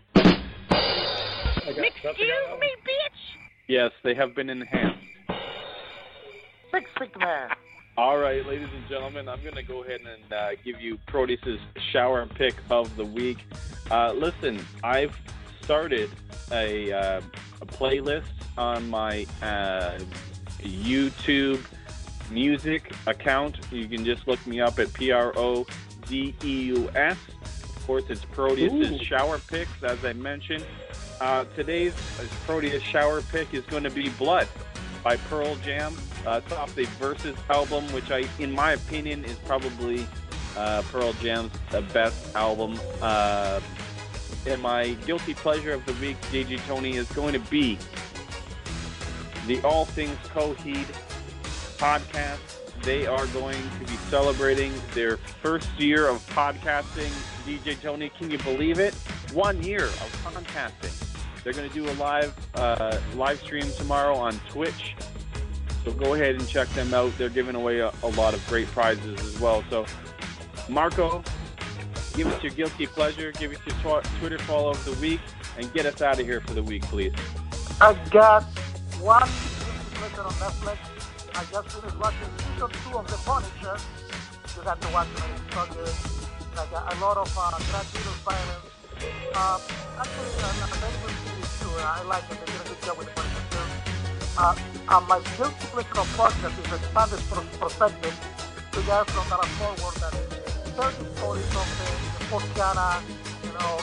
Excuse me, bitch. Yes, they have been enhanced. Big, big man. All right, ladies and gentlemen, I'm going to go ahead and uh, give you Proteus's shower pick of the week. Uh, listen, I've started a, uh, a playlist on my uh, YouTube music account. You can just look me up at P R O D E U S. Of course, it's Proteus's shower picks, as I mentioned. Uh, today's Proteus shower pick is going to be Blood by Pearl Jam. Uh, it's off the Versus album, which I, in my opinion, is probably uh, Pearl Jam's uh, best album. Uh, and my guilty pleasure of the week, D J Tony, is going to be the All Things Coheed podcast. They are going to be celebrating their first year of podcasting. D J Tony, can you believe it? One year of podcasting. They're going to do a live uh, live stream tomorrow on Twitch. So go ahead and check them out. They're giving away a, a lot of great prizes as well. So, Marco, give us your guilty pleasure, give us your tw- Twitter follow of the week, and get us out of here for the week, please. I got one guilty pleasure on Netflix. I just finished watching season two of The Punisher. You have to watch it. It's so good. Like a, a lot of uh, gratuitous violence. Uh, actually, uh, a very good series too. I like it. They did a good job with The Punisher too. Uh, uh, my guilty pleasure podcast is a Spanish perspective. You guys from that forward that tell the stories of the, the Poscana, you know,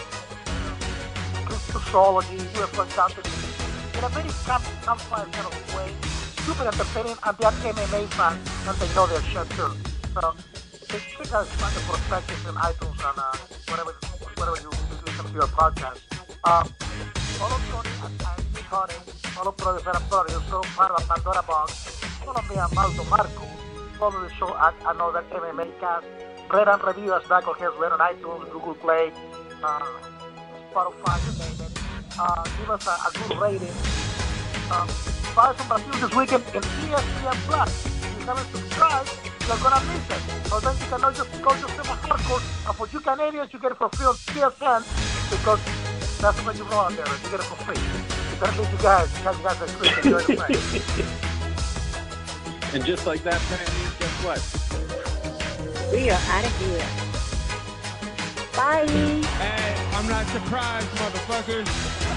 Christosology, U F O in a very camp, campfire kind of way. stupid, entertaining, and they're M M A fans, and they know their shit too. So, check out the prospectus in iTunes and uh, whatever, whatever you listen to your podcast. Um, follow Tony at Andy Tony, follow Producer and Producer, follow Pandora Box, follow me at Maldo Marco, follow the show at Another M M A Cast, rate and review as Knuckleheads, rate on iTunes, Google Play, uh, Spotify, you name it. Uh, give us a, a good rating. Um, Files from Brazil this weekend in E S P N Plus. If you haven't subscribed, you're gonna miss it. So then you can just go to Cinema Hardcore, and for you Canadians, you get it for free on T S N, because that's what you know out there, you get it for free. That means you guys, you guys, you guys are free to enjoy the play. And just like that, guess what? We are out of here. Bye. Hey, I'm not surprised, motherfuckers.